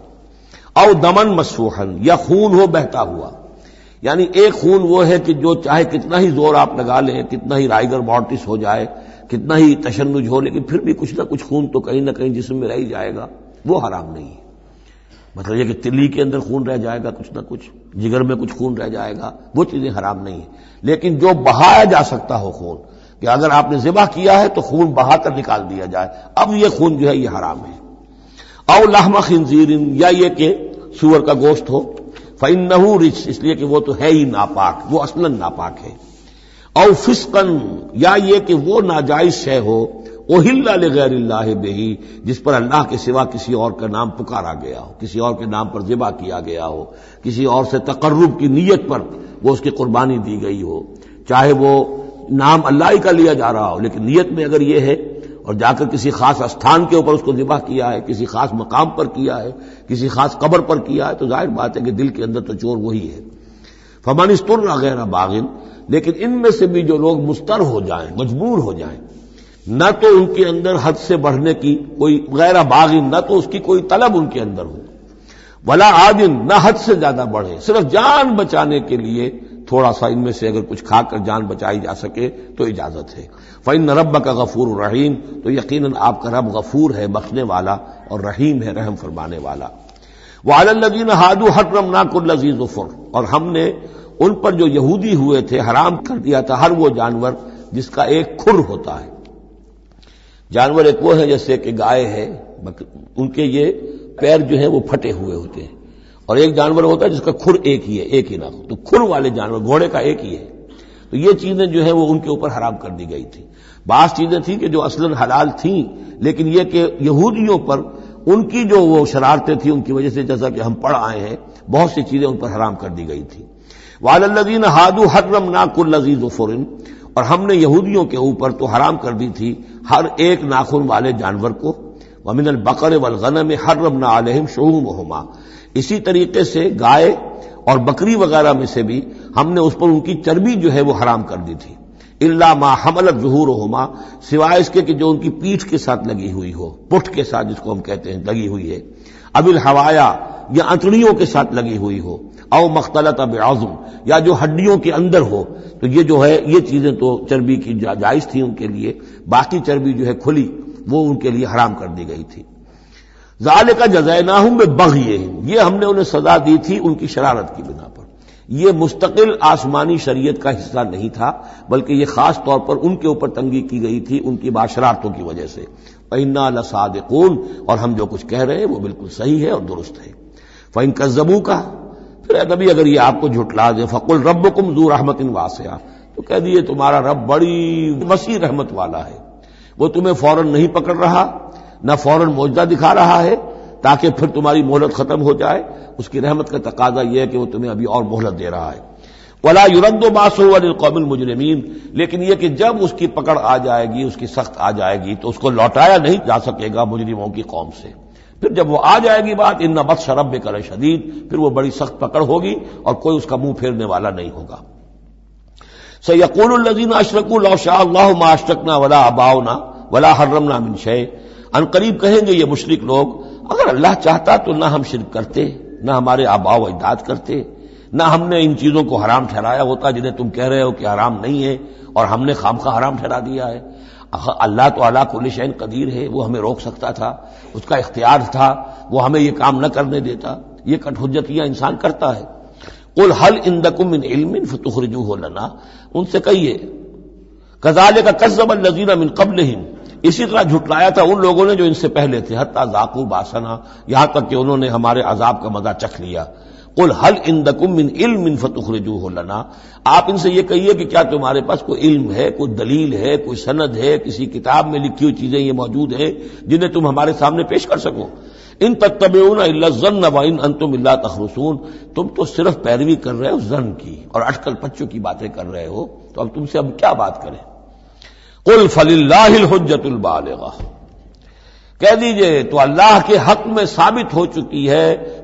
او دمن مسفوحا، یا خون ہو بہتا ہوا، یعنی ایک خون وہ ہے کہ جو چاہے کتنا ہی زور آپ لگا لیں، کتنا ہی رائگر مارٹس ہو جائے، کتنا ہی تشنج ہو، لیکن پھر بھی کچھ نہ کچھ خون تو کہیں نہ کہیں جسم میں رہ ہی جائے گا، وہ حرام نہیں ہے. مطلب یہ کہ تلی کے اندر خون رہ جائے گا، کچھ نہ کچھ جگر میں کچھ خون رہ جائے گا، وہ چیزیں حرام نہیں ہیں. لیکن جو بہایا جا سکتا ہو خون، کہ اگر آپ نے ذبح کیا ہے تو خون بہا کر نکال دیا جائے، اب یہ خون جو ہے یہ حرام ہے. او لحم خنزیر، یا یہ کہ سور کا گوشت ہو، فإنہ رجس، اس لیے کہ وہ تو ہے ہی ناپاک، وہ اصلاً ناپاک ہے. او فسقا، یا یہ کہ وہ ناجائز شے ہو، احل لغیر اللہ بہ، جس پر اللہ کے سوا کسی اور کا نام پکارا گیا ہو، کسی اور کے نام پر ذبح کیا گیا ہو، کسی اور سے تقرب کی نیت پر وہ اس کی قربانی دی گئی ہو، چاہے وہ نام اللہ ہی کا لیا جا رہا ہو، لیکن نیت میں اگر یہ ہے اور جا کر کسی خاص استھان کے اوپر اس کو ذبح کیا ہے، کسی خاص مقام پر کیا ہے، کسی خاص قبر پر کیا ہے، تو ظاہر بات ہے کہ دل کے اندر تو چور وہی ہے. فمن اضطر غیر باغ، لیکن ان میں سے بھی جو لوگ مضطر ہو جائیں، مجبور ہو جائیں، نہ تو ان کے اندر حد سے بڑھنے کی کوئی، غیر باغ، نہ تو اس کی کوئی طلب ان کے اندر ہو، ولا عاد، نہ حد سے زیادہ بڑھے، صرف جان بچانے کے لیے تھوڑا سا ان میں سے اگر کچھ کھا کر جان بچائی جا سکے تو اجازت ہے۔ فإن ربک غفور رحیم، تو یقیناً آپ کا رب غفور ہے، بخشنے والا، اور رحیم ہے، رحم فرمانے والا۔ وعلی الذین ہادوا حرمنا کل ذی ظفر، اور ہم نے ان پر جو یہودی ہوئے تھے حرام کر دیا تھا ہر وہ جانور جس کا ایک کھر ہوتا ہے۔ جانور ایک وہ ہے جیسے کہ گائے ہے، ان کے یہ پیر جو ہیں وہ پھٹے ہوئے ہوتے ہیں، اور ایک جانور ہوتا ہے جس کا کھر ایک ہی ہے، ایک ہی نہ ہو، تو کھر والے جانور گھوڑے کا ایک ہی ہے، تو یہ چیزیں جو ہیں وہ ان کے اوپر حرام کر دی گئی تھی۔ بعض چیزیں تھیں کہ جو اصلاً حلال تھیں، لیکن یہ کہ یہودیوں پر ان کی جو وہ شرارتیں تھیں ان کی وجہ سے، جیسا کہ ہم پڑھ آئے ہیں، بہت سی چیزیں ان پر حرام کر دی گئی تھی۔ وعلی الذین ہادوا حرمنا کل ذی ظفر، اور ہم نے یہودیوں کے اوپر تو حرام کر دی تھی ہر ایک ناخن والے جانور کو۔ ومن البقر والغنم حرمنا علیہم شحومہما، اسی طریقے سے گائے اور بکری وغیرہ میں سے بھی ہم نے اس پر ان کی چربی جو ہے وہ حرام کر دی تھی۔ الا ما حملت ظہورہما، سوائے اس کے کہ جو ان کی پیٹھ کے ساتھ لگی ہوئی ہو، پٹھ کے ساتھ جس کو ہم کہتے ہیں لگی ہوئی ہے، اب الحوایا، یا انتڑیوں کے ساتھ لگی ہوئی ہو، او مختلط بعظم، یا جو ہڈیوں کے اندر ہو، تو یہ جو ہے یہ چیزیں تو چربی کی جائز تھی ان کے لیے، باقی چربی جو ہے کھلی وہ ان کے لیے حرام کر دی گئی تھی۔ ذالک جزیناہم ببغیہم، یہ ہم نے انہیں سزا دی تھی ان کی شرارت کی بنا پر۔ یہ مستقل آسمانی شریعت کا حصہ نہیں تھا، بلکہ یہ خاص طور پر ان کے اوپر تنگی کی گئی تھی ان کی باشراتوں کی وجہ سے۔ وَإِنَّا لَصَادِقُونَ، اور ہم جو کچھ کہہ رہے ہیں وہ بالکل صحیح ہے اور درست ہے۔ فَإِن كَذَّبُوكَ، پھر اے نبی اگر یہ آپ کو جھٹلا دے، فَقُلْ رَبُّكُمْ ذُو رَحْمَةٍ وَاسِعَةٍ، تو کہہ دیے تمہارا رب بڑی وسیع رحمت والا ہے، وہ تمہیں فوراً نہیں پکڑ رہا، نہ فوراً معجزہ دکھا رہا ہے تاکہ پھر تمہاری مہلت ختم ہو جائے، اس کی رحمت کا تقاضا یہ ہے کہ وہ تمہیں ابھی اور مہلت دے رہا ہے۔ وَلَا يُرَدُّ بَأْسُهُ عَنِ الْقَوْمِ الْمُجْرِمِينَ، لیکن یہ کہ جب اس کی پکڑ آ جائے گی، اس کی سخت آ جائے گی، تو اس کو لوٹایا نہیں جا سکے گا مجرموں کی قوم سے۔ پھر جب وہ آ جائے گی بات، اِنَّ بَطْشَ رَبِّكَ لَشَدِيدٌ، پھر وہ بڑی سخت پکڑ ہوگی اور کوئی اس کا منہ پھیرنے والا نہیں ہوگا۔ سَيَقُولُ الَّذِينَ أَشْرَكُوا لَوْ شَاءَ اللَّهُ مَا أَشْرَكْنَا وَلَا آبَاؤُنَا وَلَا حَرَّمْنَا مِنْ شَيْءٍ، ان قریب کہیں گے یہ مشرک لوگ، اگر اللہ چاہتا تو نہ ہم شرک کرتے، نہ ہمارے آباء و اجداد کرتے، نہ ہم نے ان چیزوں کو حرام ٹھہرایا ہوتا جنہیں تم کہہ رہے ہو کہ حرام نہیں ہے اور ہم نے خامخواہ حرام ٹھہرا دیا ہے۔ اللہ تو علی کل شیء قدیر ہے، وہ ہمیں روک سکتا تھا، اس کا اختیار تھا، وہ ہمیں یہ کام نہ کرنے دیتا۔ یہ کٹ حجتیاں انسان کرتا ہے۔ قل هل عندکم من علم فتخرجوه لنا، ان سے کہیے کذالک کذب الذین من قبلہم، اسی طرح جھٹلایا تھا ان لوگوں نے جو ان سے پہلے تھے، حتی ذاقوا باسنا، یہاں تک کہ انہوں نے ہمارے عذاب کا مزہ چکھ لیا۔ قل هل عندکم من علم فتخرجوه لنا، آپ ان سے یہ کہیے کہ کیا تمہارے پاس کوئی علم ہے، کوئی دلیل ہے، کوئی سند ہے، کسی کتاب میں لکھی ہوئی چیزیں یہ موجود ہیں جنہیں تم ہمارے سامنے پیش کر سکو؟ ان تتبعون الا الظن وان انتم الا تخرصون، تم تو صرف پیروی کر رہے ہو ظن کی اور اٹکل پچوں کی باتیں کر رہے ہو، تو اب تم سے اب کیا بات کریں؟ قل فللہ الحجۃ البالغہ، کہہ دیجئے تو اللہ کے حق میں ثابت ہو چکی ہے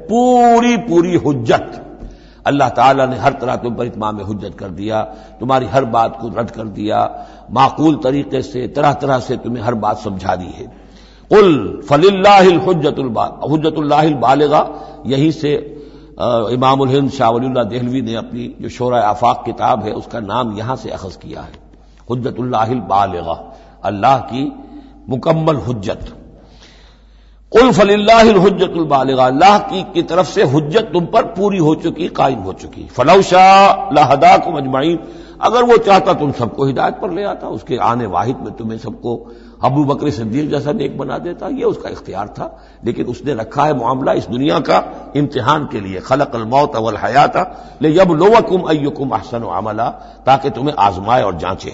پوری حجت۔ اللہ تعالیٰ نے ہر طرح تم پر اتمام حجت کر دیا، تمہاری ہر بات کو رد کر دیا، معقول طریقے سے طرح طرح سے تمہیں ہر بات سمجھا دی ہے۔ قل فللہ الحجۃ اللہ البالغہ، یہیں سے امام الہند شاہ ولی اللہ دہلوی نے اپنی جو شورۂ آفاق کتاب ہے اس کا نام یہاں سے اخذ کیا ہے، حجت اللہ البالغہ، اللہ کی مکمل حجت۔ قل فللہ الحجت البالغہ، اللہ کی طرف سے حجت تم پر پوری ہو چکی، قائم ہو چکی۔ فلو شاء لہداکم اجمعین، اگر وہ چاہتا تم سب کو ہدایت پر لے آتا، اس کے آنے واحد میں تمہیں سب کو ابو بکر صدیق جیسا نیک بنا دیتا، یہ اس کا اختیار تھا، لیکن اس نے رکھا ہے معاملہ اس دنیا کا امتحان کے لیے۔ خلق الموت والحیات لیبلوکم ایکم احسن عملا، تاکہ تمہیں آزمائے اور جانچے۔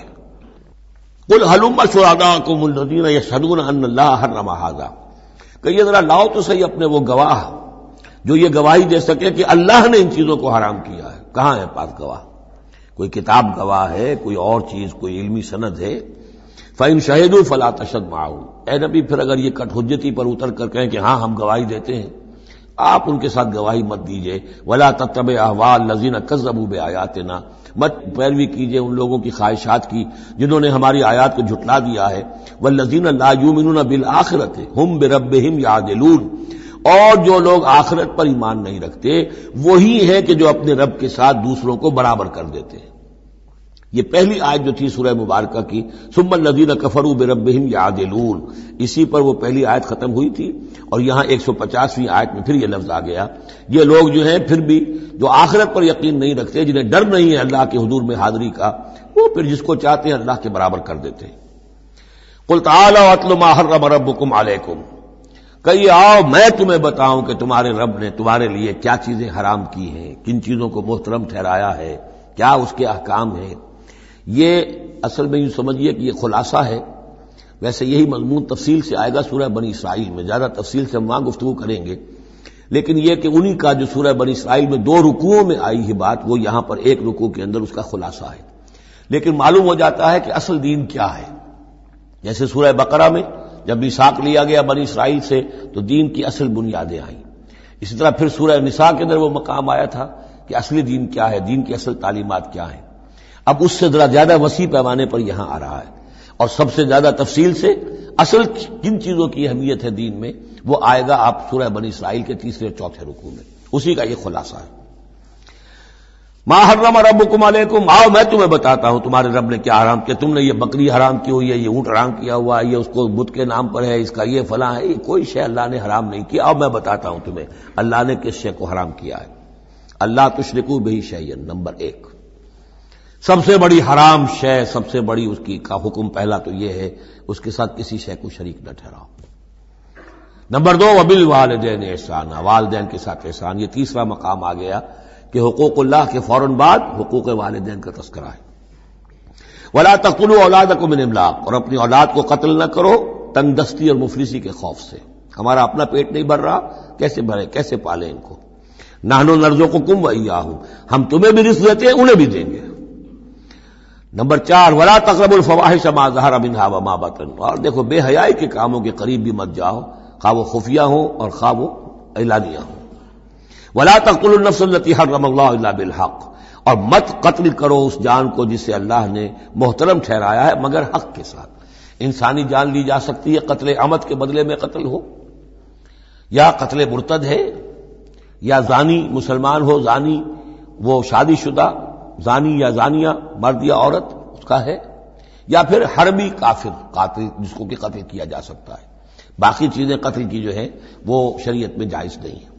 قل ہلم شہداءکم الذین یشہدون ان اللہ حرم ھذا، کہ یہ ذرا لاؤ تو صحیح اپنے وہ گواہ جو یہ گواہی دے سکے کہ اللہ نے ان چیزوں کو حرام کیا ہے۔ کہاں ہے پاس گواہ؟ کوئی کتاب گواہ ہے، کوئی اور چیز، کوئی علمی سند ہے؟ فَإِن شَهِدُوا فَلَا تَشْهَدْ مَعَهُمْ، اے نبی پھر اگر یہ کٹ حجتی پر اتر کر کہیں کہ ہاں ہم گواہی دیتے ہیں، آپ ان کے ساتھ گواہی مت دیجیے۔ وَلَا تَتَّبِعْ أَهْوَاءَ الَّذِينَ كَذَّبُوا بِآيَاتِنَا، مت پیروی کیجیے ان لوگوں کی خواہشات کی جنہوں نے ہماری آیات کو جھٹلا دیا ہے۔ وَالَّذِينَ لَا يُؤْمِنُونَ بِالْآخِرَةِ هُمْ بِرَبِّهِمْ يَعْدِلُونَ، اور جو لوگ آخرت پر ایمان نہیں رکھتے وہی ہیں کہ جو اپنے رب کے ساتھ دوسروں کو برابر کر دیتے ہیں۔ یہ پہلی آیت جو تھی سورہ مبارکہ کی ثم الذین کفروا بربہم یعدلون، اسی پر وہ پہلی آیت ختم ہوئی تھی، اور یہاں 150ویں آیت میں پھر یہ لفظ آ گیا۔ یہ لوگ جو ہیں پھر بھی جو آخرت پر یقین نہیں رکھتے، جنہیں ڈر نہیں ہے اللہ کے حضور میں حاضری کا، وہ پھر جس کو چاہتے ہیں اللہ کے برابر کر دیتے ہیں۔ قل تعالوا اتل ما حرم ربکم علیکم، کہیے آؤ میں تمہیں بتاؤں کہ تمہارے رب نے تمہارے لیے کیا چیزیں حرام کی ہیں، کن چیزوں کو محترم ٹھہرایا ہے، کیا اس کے احکام ہیں۔ یہ اصل میں یوں سمجھیے کہ یہ خلاصہ ہے، ویسے یہی مضمون تفصیل سے آئے گا سورہ بنی اسرائیل میں، زیادہ تفصیل سے ہم وہاں گفتگو کریں گے، لیکن یہ کہ انہی کا جو سورہ بنی اسرائیل میں 2 رکوعوں میں آئی ہے بات، وہ یہاں پر 1 رکوع کے اندر اس کا خلاصہ ہے۔ لیکن معلوم ہو جاتا ہے کہ اصل دین کیا ہے۔ جیسے سورہ بقرہ میں جب میثاق لیا گیا بنی اسرائیل سے تو دین کی اصل بنیادیں آئیں، اسی طرح پھر سورہ نساء کے اندر وہ مقام آیا تھا کہ اصلی دین کیا ہے، دین کی اصل تعلیمات کیا ہیں۔ اب اس سے ذرا زیادہ وسیع پیمانے پر یہاں آ رہا ہے، اور سب سے زیادہ تفصیل سے اصل کن چیزوں کی اہمیت ہے دین میں وہ آئے گا آپ سورہ بنی اسرائیل کے 3 اور 4 رکوع میں، اسی کا یہ خلاصہ ہے۔ ما حرم ربکم علیکم، آؤ میں تمہیں بتاتا ہوں تمہارے رب نے کیا حرام کیا۔ تم نے یہ بکری حرام کی ہوئی ہے، یہ اونٹ حرام کیا ہوا ہے، یہ اس کو بت کے نام پر ہے، اس کا یہ فلاں ہے، یہ کوئی شے اللہ نے حرام نہیں کی۔ آؤ میں بتاتا ہوں تمہیں اللہ نے کس شے کو حرام کیا ہے۔ اللہ تشرکوا بہ شیئا، نمبر 1 سب سے بڑی حرام شے، سب سے بڑی اس کی کا حکم پہلا تو یہ ہے اس کے ساتھ کسی شے کو شریک نہ ٹھہراؤ۔ نمبر 2 وبالوالدین احسانا، والدین کے ساتھ احسان، یہ تیسرا مقام آ گیا کہ حقوق اللہ کے فوراً بعد حقوق والدین کا تذکرہ ہے۔ ولا تقتلوا اولادکم من املاق، اور اپنی اولاد کو قتل نہ کرو تنگ دستی اور مفلسی کے خوف سے۔ ہمارا اپنا پیٹ نہیں بھر رہا، کیسے بھرے، کیسے پالیں ان کو۔ نحن نرزقکم وإیاہم، ہم تمہیں بھی رزق دیتے ہیں انہیں بھی دیں گے۔ نمبر 4 ولا تقربوا الفواحش ما ظہر منها وما بطن، اور دیکھو بے حیائی کے کاموں کے قریب بھی مت جاؤ، خواہ وہ خفیہ ہوں اور خواہ وہ اعلانیہ ہوں۔ ولا تقتلوا النفس التي حرم الله الا بالحق، اور مت قتل کرو اس جان کو جسے اللہ نے محترم ٹھہرایا ہے مگر حق کے ساتھ۔ انسانی جان لی جا سکتی ہے، قتل عمد کے بدلے میں قتل ہو، یا قتل مرتد ہے، یا زانی مسلمان ہو، زانی وہ شادی شدہ زانی یا زانیہ مرد یا عورت اس کا ہے، یا پھر حربی کافر قاتل جس کو کہ قتل کیا جا سکتا ہے۔ باقی چیزیں قتل کی جو ہے وہ شریعت میں جائز نہیں ہے۔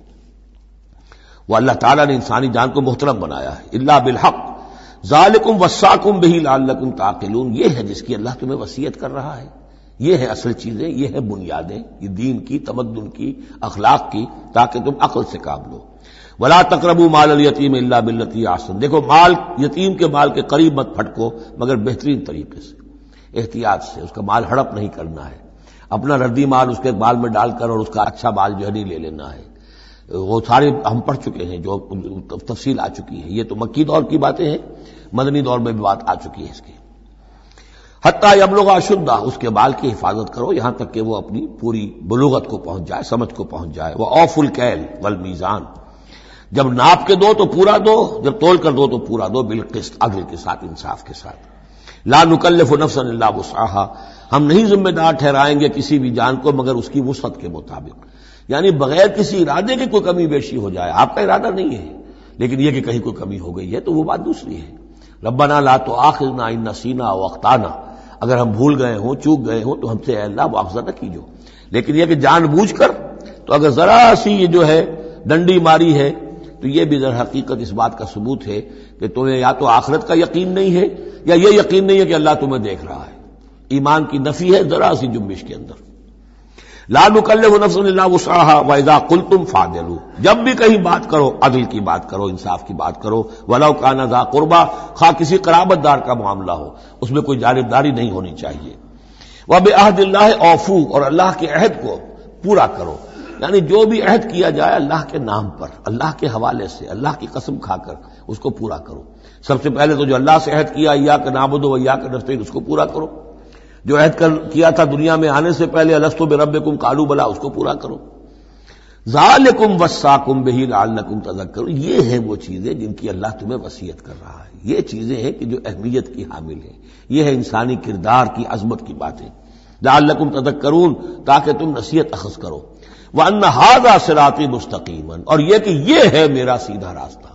وہ اللہ تعالیٰ نے انسانی جان کو محترم بنایا ہے۔ الا بالحق ذالکم وصاکم بہ لعلکم تعقلون، یہ ہے جس کی اللہ تمہیں وصیت کر رہا ہے، یہ ہے اصل چیزیں، یہ ہے بنیادیں، یہ دین کی، تمدن کی، اخلاق کی، تاکہ تم عقل سے کام لو۔ ولا تقربوا مال الیتیم الا بالتی احسن، دیکھو مال یتیم کے مال کے قریب مت پھٹکو مگر بہترین طریقے سے، احتیاط سے، اس کا مال ہڑپ نہیں کرنا ہے، اپنا ردی مال اس کے مال میں ڈال کر اور اس کا اچھا مال جو ہے نہیں لے لینا ہے۔ وہ سارے ہم پڑھ چکے ہیں، جو تفصیل آ چکی ہے، یہ تو مکی دور کی باتیں ہیں، مدنی دور میں بھی بات آ چکی ہے اس کی۔ حتی یبلغ اشدہ، اس کے بال کی حفاظت کرو یہاں تک کہ وہ اپنی پوری بلوغت کو پہنچ جائے، سمجھ کو پہنچ جائے۔ وَأَوْفُوا الْكَيْلَ وَالْمِيزَانَ، جب ناپ کے دو تو پورا دو، جب تول کر دو تو پورا دو، بالقسط، عدل کے ساتھ، انصاف کے ساتھ۔ لا نکلف نفسا الا وسعها، ہم نہیں ذمہ دار ٹھہرائیں گے کسی بھی جان کو مگر اس کی وسعت کے مطابق، یعنی بغیر کسی ارادے کے کوئی کمی بیشی ہو جائے، آپ کا ارادہ نہیں ہے لیکن یہ کہ کہیں کوئی کمی ہو گئی ہے تو وہ بات دوسری ہے۔ ربنا لا تؤاخذنا ان نسینا او اخطانا، اگر ہم بھول گئے ہوں، چوک گئے ہوں تو ہم سے اے اللہ مؤاخذہ نہ کیجو، لیکن یہ کہ جان بوجھ کر، تو اگر ذرا سی یہ جو ہے ڈنڈی ماری ہے تو یہ بھی در حقیقت اس بات کا ثبوت ہے کہ تمہیں یا تو آخرت کا یقین نہیں ہے یا یہ یقین نہیں ہے کہ اللہ تمہیں دیکھ رہا ہے۔ ایمان کی نفی ہے ذرا سی جنبش کے اندر۔ لا نکلف نفسا الا وسعها واذا قلتم فاعدلوا، جب بھی کہیں بات کرو عدل کی بات کرو، انصاف کی بات کرو، ولو کان ذا قربا، خواہ کسی قرابت دار کا معاملہ ہو، اس میں کوئی جانبداری نہیں ہونی چاہیے۔ وبعہد اللہ اوفوا، اور اللہ کے عہد کو پورا کرو، یعنی جو بھی عہد کیا جائے اللہ کے نام پر، اللہ کے حوالے سے، اللہ کی قسم کھا کر اس کو پورا کرو۔ سب سے پہلے تو جو اللہ سے عہد کیا ایاک نعبد و ایاک نستعین، اس کو پورا کرو۔ جو عہد کیا تھا دنیا میں آنے سے پہلے الست بربکم قالوا بلا، اس کو پورا کرو۔ ذالکم وصاکم بہ لعلکم تذکرون، یہ ہیں وہ چیزیں جن کی اللہ تمہیں وصیت کر رہا ہے، یہ چیزیں ہیں کہ جو اہمیت کی حامل ہیں، یہ ہے انسانی کردار کی عظمت کی باتیں۔ لعلکم تذکرون، تاکہ تم نصیحت اخذ کرو۔ وَأَنَّ هَذَا صِرَاطِي مُسْتَقِيمًا، اور یہ کہ یہ ہے میرا سیدھا راستہ.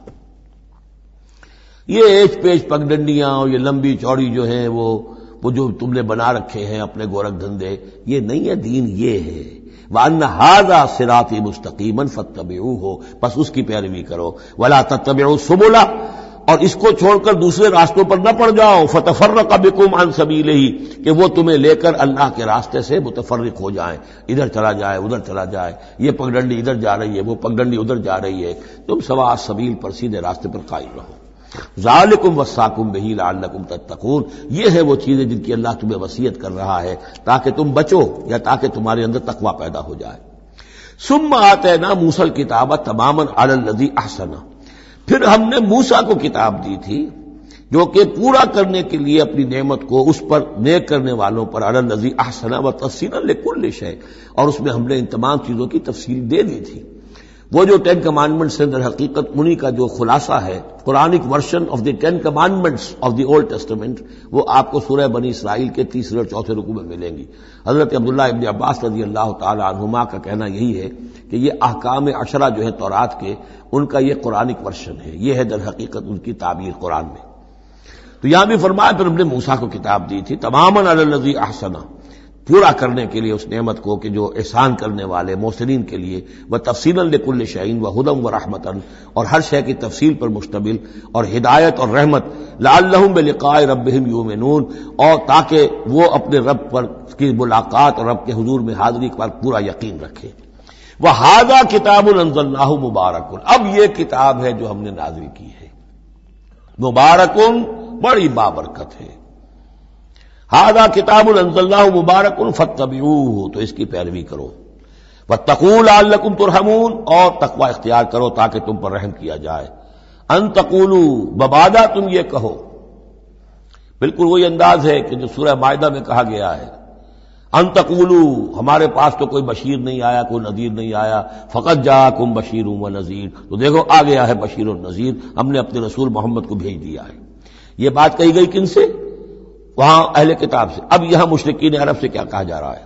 یہ ایچ پیچ پگڈنڈیاں اور یہ لمبی چوڑی جو ہیں وہ جو تم نے بنا رکھے ہیں اپنے گورکھ دھندے، یہ نہیں ہے دین، یہ ہے. وَأَنَّ هَذَا صِرَاطِي مُسْتَقِيمًا فَاتَّبِعُوهُ، بس اس کی پیروی کرو. وَلَا تَتَّبِعُوا السُّبُلَ، اور اس کو چھوڑ کر دوسرے راستوں پر نہ پڑ جاؤ. فَتَفَرَّقَ بِكُمْ عَنْ سَبِيلِهِ، کہ وہ تمہیں لے کر اللہ کے راستے سے متفرق ہو جائیں، ادھر چلا جائے ادھر چلا جائے، یہ پگڈنڈی ادھر جا رہی ہے وہ پگڈنڈی ادھر جا رہی ہے. تم سواء السبیل پر سیدھے راستے پر قائم رہو. ذالکم وصاکم بہ لعلکم تتقون، یہ ہے وہ چیزیں جن کی اللہ تمہیں وصیت کر رہا ہے تاکہ تم بچو یا تاکہ تمہارے اندر تقوی پیدا ہو جائے. ثم آتینا موسیٰ الکتاب تماما علی الذی احسن، پھر ہم نے موسیٰ کو کتاب دی تھی جو کہ پورا کرنے کے لیے اپنی نعمت کو اس پر نیک کرنے والوں پر علی الذی احسن وتفصیلا لکل شیء، اور اس میں ہم نے ان تمام چیزوں کی تفصیل دے دی تھی. وہ جو 10 کمانڈمنٹس ہیں در حقیقت انہی کا جو خلاصہ ہے، Quranic version of the 10 Commandments of the Old Testament, وہ آپ کو سورہ بنی اسرائیل کے 3 اور 4 رکوع میں ملیں گی. حضرت عبداللہ ابن عباس رضی اللہ تعالی عنہما کا کہنا یہی ہے کہ یہ احکام عشرہ جو ہے تورات کے، ان کا یہ قرآنک ورژن ہے، یہ ہے در حقیقت ان کی تعبیر قرآن میں. تو یہاں بھی فرمایا پھر ہم نے موسیٰ کو کتاب دی تھی تماما علی الذی احسن، پورا کرنے کے لیے اس نعمت کو کہ جو احسان کرنے والے محسنین کے لیے، وہ تفصیلا لکل شیء و ھدی و رحمتا، اور ہر شے کی تفصیل پر مشتمل اور ہدایت اور رحمت، لعلہم بلقاء ربہم یؤمنون، اور تاکہ وہ اپنے رب پر کی ملاقات اور رب کے حضور میں حاضری پر پورا یقین رکھے. وَھَذَا کتاب انزلناہ مبارک، اب یہ کتاب ہے جو ہم نے نازل کی ہے، مبارکن، بڑی بابرکت ہے. ھذا کتاب انزلناہ مبارک فاتبعوہ، تو اس کی پیروی کرو. واتقوا لعلکم ترحمون، اور تقوی اختیار کرو تاکہ تم پر رحم کیا جائے. ان تقولوا، ببادا تم یہ کہو، بالکل وہی انداز ہے کہ جو سورہ مائدہ میں کہا گیا ہے. ان تقولوا، ہمارے پاس تو کوئی بشیر نہیں آیا، کوئی نذیر نہیں آیا. فقط جاءکم بشیر و نذیر، تو دیکھو آ گیا ہے بشیر و نذیر، ہم نے اپنے رسول محمد کو بھیج دیا ہے. یہ بات کہی گئی کن سے؟ وہاں اہل کتاب سے. اب یہاں مشرکین عرب سے کیا کہا جا رہا ہے؟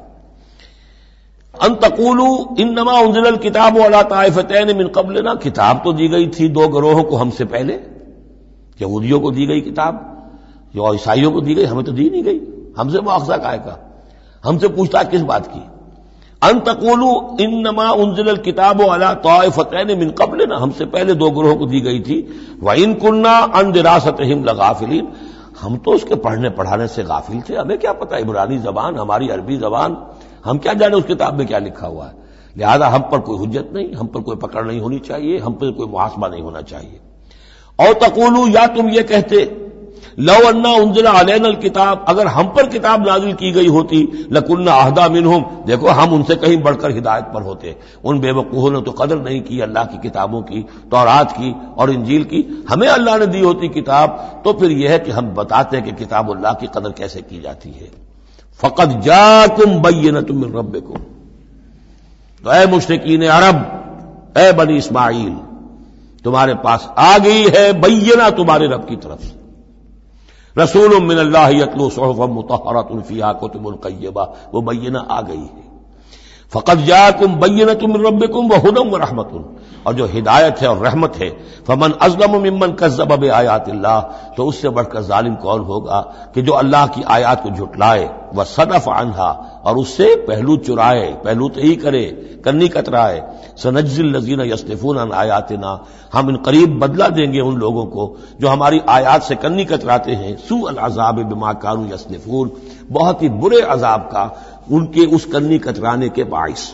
ان تقولوا انما انزل الکتاب علی طائفتین من قبلنا، کتاب تو دی گئی تھی 2 گروہوں کو ہم سے پہلے، یہودیوں کو دی گئی کتاب، جو عیسائیوں کو دی گئی، ہمیں تو دی نہیں گئی. ہم سے مواخذہ کائے کا، ہم سے پوچھتا کس بات کی؟ ان تقولوا انما انزل الکتاب علی طائفتین من قبلنا، ہم سے پہلے 2 گروہوں کو دی گئی تھی. وان كنا عن دراستهم لغافلین، ہم تو اس کے پڑھنے پڑھانے سے غافل تھے، ہمیں کیا پتہ عبرانی زبان، ہماری عربی زبان، ہم کیا جانے اس کتاب میں کیا لکھا ہوا ہے. لہذا ہم پر کوئی حجت نہیں، ہم پر کوئی پکڑ نہیں ہونی چاہیے، ہم پر کوئی محاسبہ نہیں ہونا چاہیے. اور تقولوا، یا تم یہ کہتے، لو انا انزل علینا الکتاب، اگر ہم پر کتاب نازل کی گئی ہوتی، لکنا اہدی منہم، دیکھو ہم ان سے کہیں بڑھ کر ہدایت پر ہوتے. ان بے وقوفوں نے تو قدر نہیں کی اللہ کی کتابوں کی، تورات کی اور انجیل کی. ہمیں اللہ نے دی ہوتی کتاب تو پھر یہ ہے کہ ہم بتاتے کہ کتاب اللہ کی قدر کیسے کی جاتی ہے. فقد جاءکم بینۃ من ربکم، تو اے مشرکین عرب، اے بنی اسماعیل، تمہارے پاس آ گئی ہے بینہ تمہارے رب کی طرف سے. رسول من اللہ یتلو صحفا مطہرۃ فیہا کتب قیمہ، وہ بینہ آ گئی ہے. فقد جاءکم بینۃ من ربکم وہدی ورحمۃ، اور جو ہدایت ہے اور رحمت ہے. فمن اظلم ممن کذب بآیات اللہ، تو اس سے بڑھ کر ظالم کون ہوگا کہ جو اللہ کی آیات کو جھٹلائے، وصدف عنہا، اور اس سے پہلو چرائے، پہلو تہی کرے، کنی کترائے. سنجزی الذین یصدفون عن آیاتنا، ہم ان قریب بدلہ دیں گے ان لوگوں کو جو ہماری آیات سے کنی کتراتے ہیں. سوء العذاب بما کانوا یصدفون، بہت ہی برے عذاب کا ان کے اس کنی کترانے کے باعث.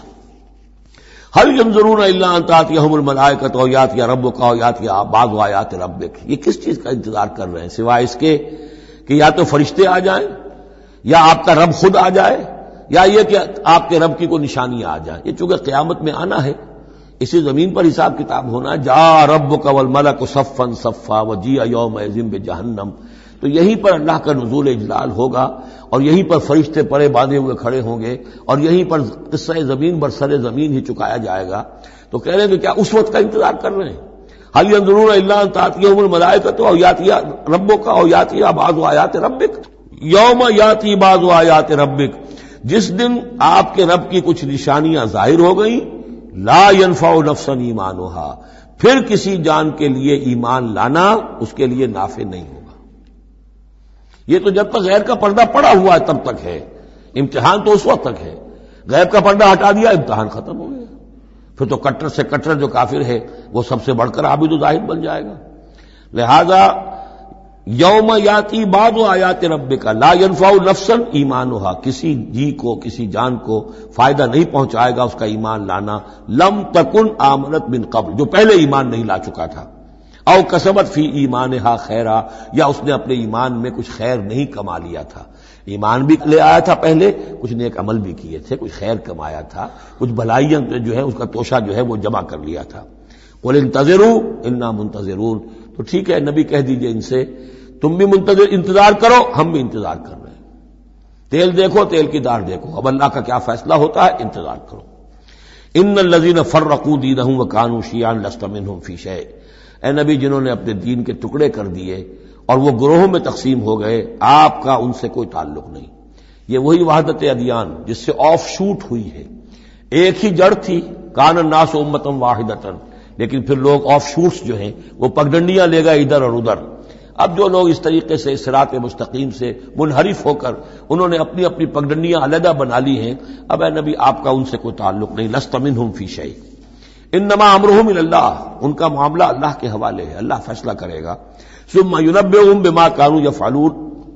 هل ينظرون الا ان تاتيهم الملائکۃ او یاتی ربک او یاتی بعض آیات ربک، یہ کس چیز کا انتظار کر رہے ہیں سوائے اس کے کہ یا تو فرشتے آ جائیں، یا آپ کا رب خود آ جائے، یا یہ کہ آپ کے رب کی کوئی نشانیاں آ جائیں. یہ چونکہ قیامت میں آنا ہے، اسی زمین پر حساب کتاب ہونا ہے. جاء ربک والملک صفا صفا وجیء یومئذ بجہنم، تو یہیں پر اللہ کا نزول اجلال ہوگا، اور یہیں پر فرشتے پرے باندھے ہوئے کھڑے ہوں گے، اور یہیں پر قصہ زمین بر سر زمین ہی چکایا جائے گا. تو کہہ رہے ہیں کہ کیا اس وقت کا انتظار کر رہے ہیں؟ هل ينظرون الا ان تاتيهم الملائکۃ او یاتی ربک او یاتی بعض آیات ربک، یوم یاتی بعض آیات ربک، جس دن آپ کے رب کی کچھ نشانیاں ظاہر ہو گئیں، لا ينفع نفسا ایمانھا، پھر کسی جان کے لیے ایمان لانا اس کے لیے نافع نہیں ہوگا۔ یہ تو جب تک غیر کا پردہ پڑا ہوا ہے تب تک ہے، امتحان تو اس وقت تک ہے، غیب کا پردہ ہٹا دیا امتحان ختم ہو گیا، پھر تو کٹر سے کٹر جو کافر ہے وہ سب سے بڑھ کر عابد و زاہد بن جائے گا۔ لہذا یوم یاتی بعض آیات ربک لا ينفع نفسا ایمانھا، کسی جی کو کسی جان کو فائدہ نہیں پہنچائے گا اس کا ایمان لانا، لم تکن آمنت من قبل، جو پہلے ایمان نہیں لا چکا تھا، او کسبت فی ایمانھا خیرا، یا اس نے اپنے ایمان میں کچھ خیر نہیں کما لیا تھا، ایمان بھی لے آیا تھا پہلے، کچھ نیک عمل بھی کیے تھے، کچھ خیر کمایا تھا، کچھ بھلائیاں جو ہے اس کا توشہ جو ہے وہ جمع کر لیا تھا۔ قل انتظروا انا منتظرون، تو ٹھیک ہے نبی کہہ دیجئے ان سے تم بھی انتظار کرو، ہم بھی انتظار کر رہے ہیں، تیل دیکھو تیل کی دار دیکھو، اب اللہ کا کیا فیصلہ ہوتا ہے انتظار کرو۔ ان الذین فرقوا دینہم وکانوا شیعا لست منہم فی شیء، اے نبی جنہوں نے اپنے دین کے ٹکڑے کر دیے اور وہ گروہوں میں تقسیم ہو گئے، آپ کا ان سے کوئی تعلق نہیں۔ یہ وہی وحدت ادیان جس سے آف شوٹ ہوئی ہے، ایک ہی جڑ تھی، کان الناس امۃ واحدۃ، لیکن پھر لوگ آف شوٹس جو ہیں وہ پگڈنڈیاں لے گئے ادھر اور ادھر۔ اب جو لوگ اس طریقے سے صراط مستقیم سے منحرف ہو کر انہوں نے اپنی اپنی پگڈنڈیاں علیحدہ بنا لی ہیں، اب اے نبی آپ کا ان سے کوئی تعلق نہیں، لست منہم فی شیء، انما امرہم الی اللہ، ان کا معاملہ اللہ کے حوالے ہے، اللہ فیصلہ کرے گا۔ ثم ینبئہم بما کانوا یفعلون،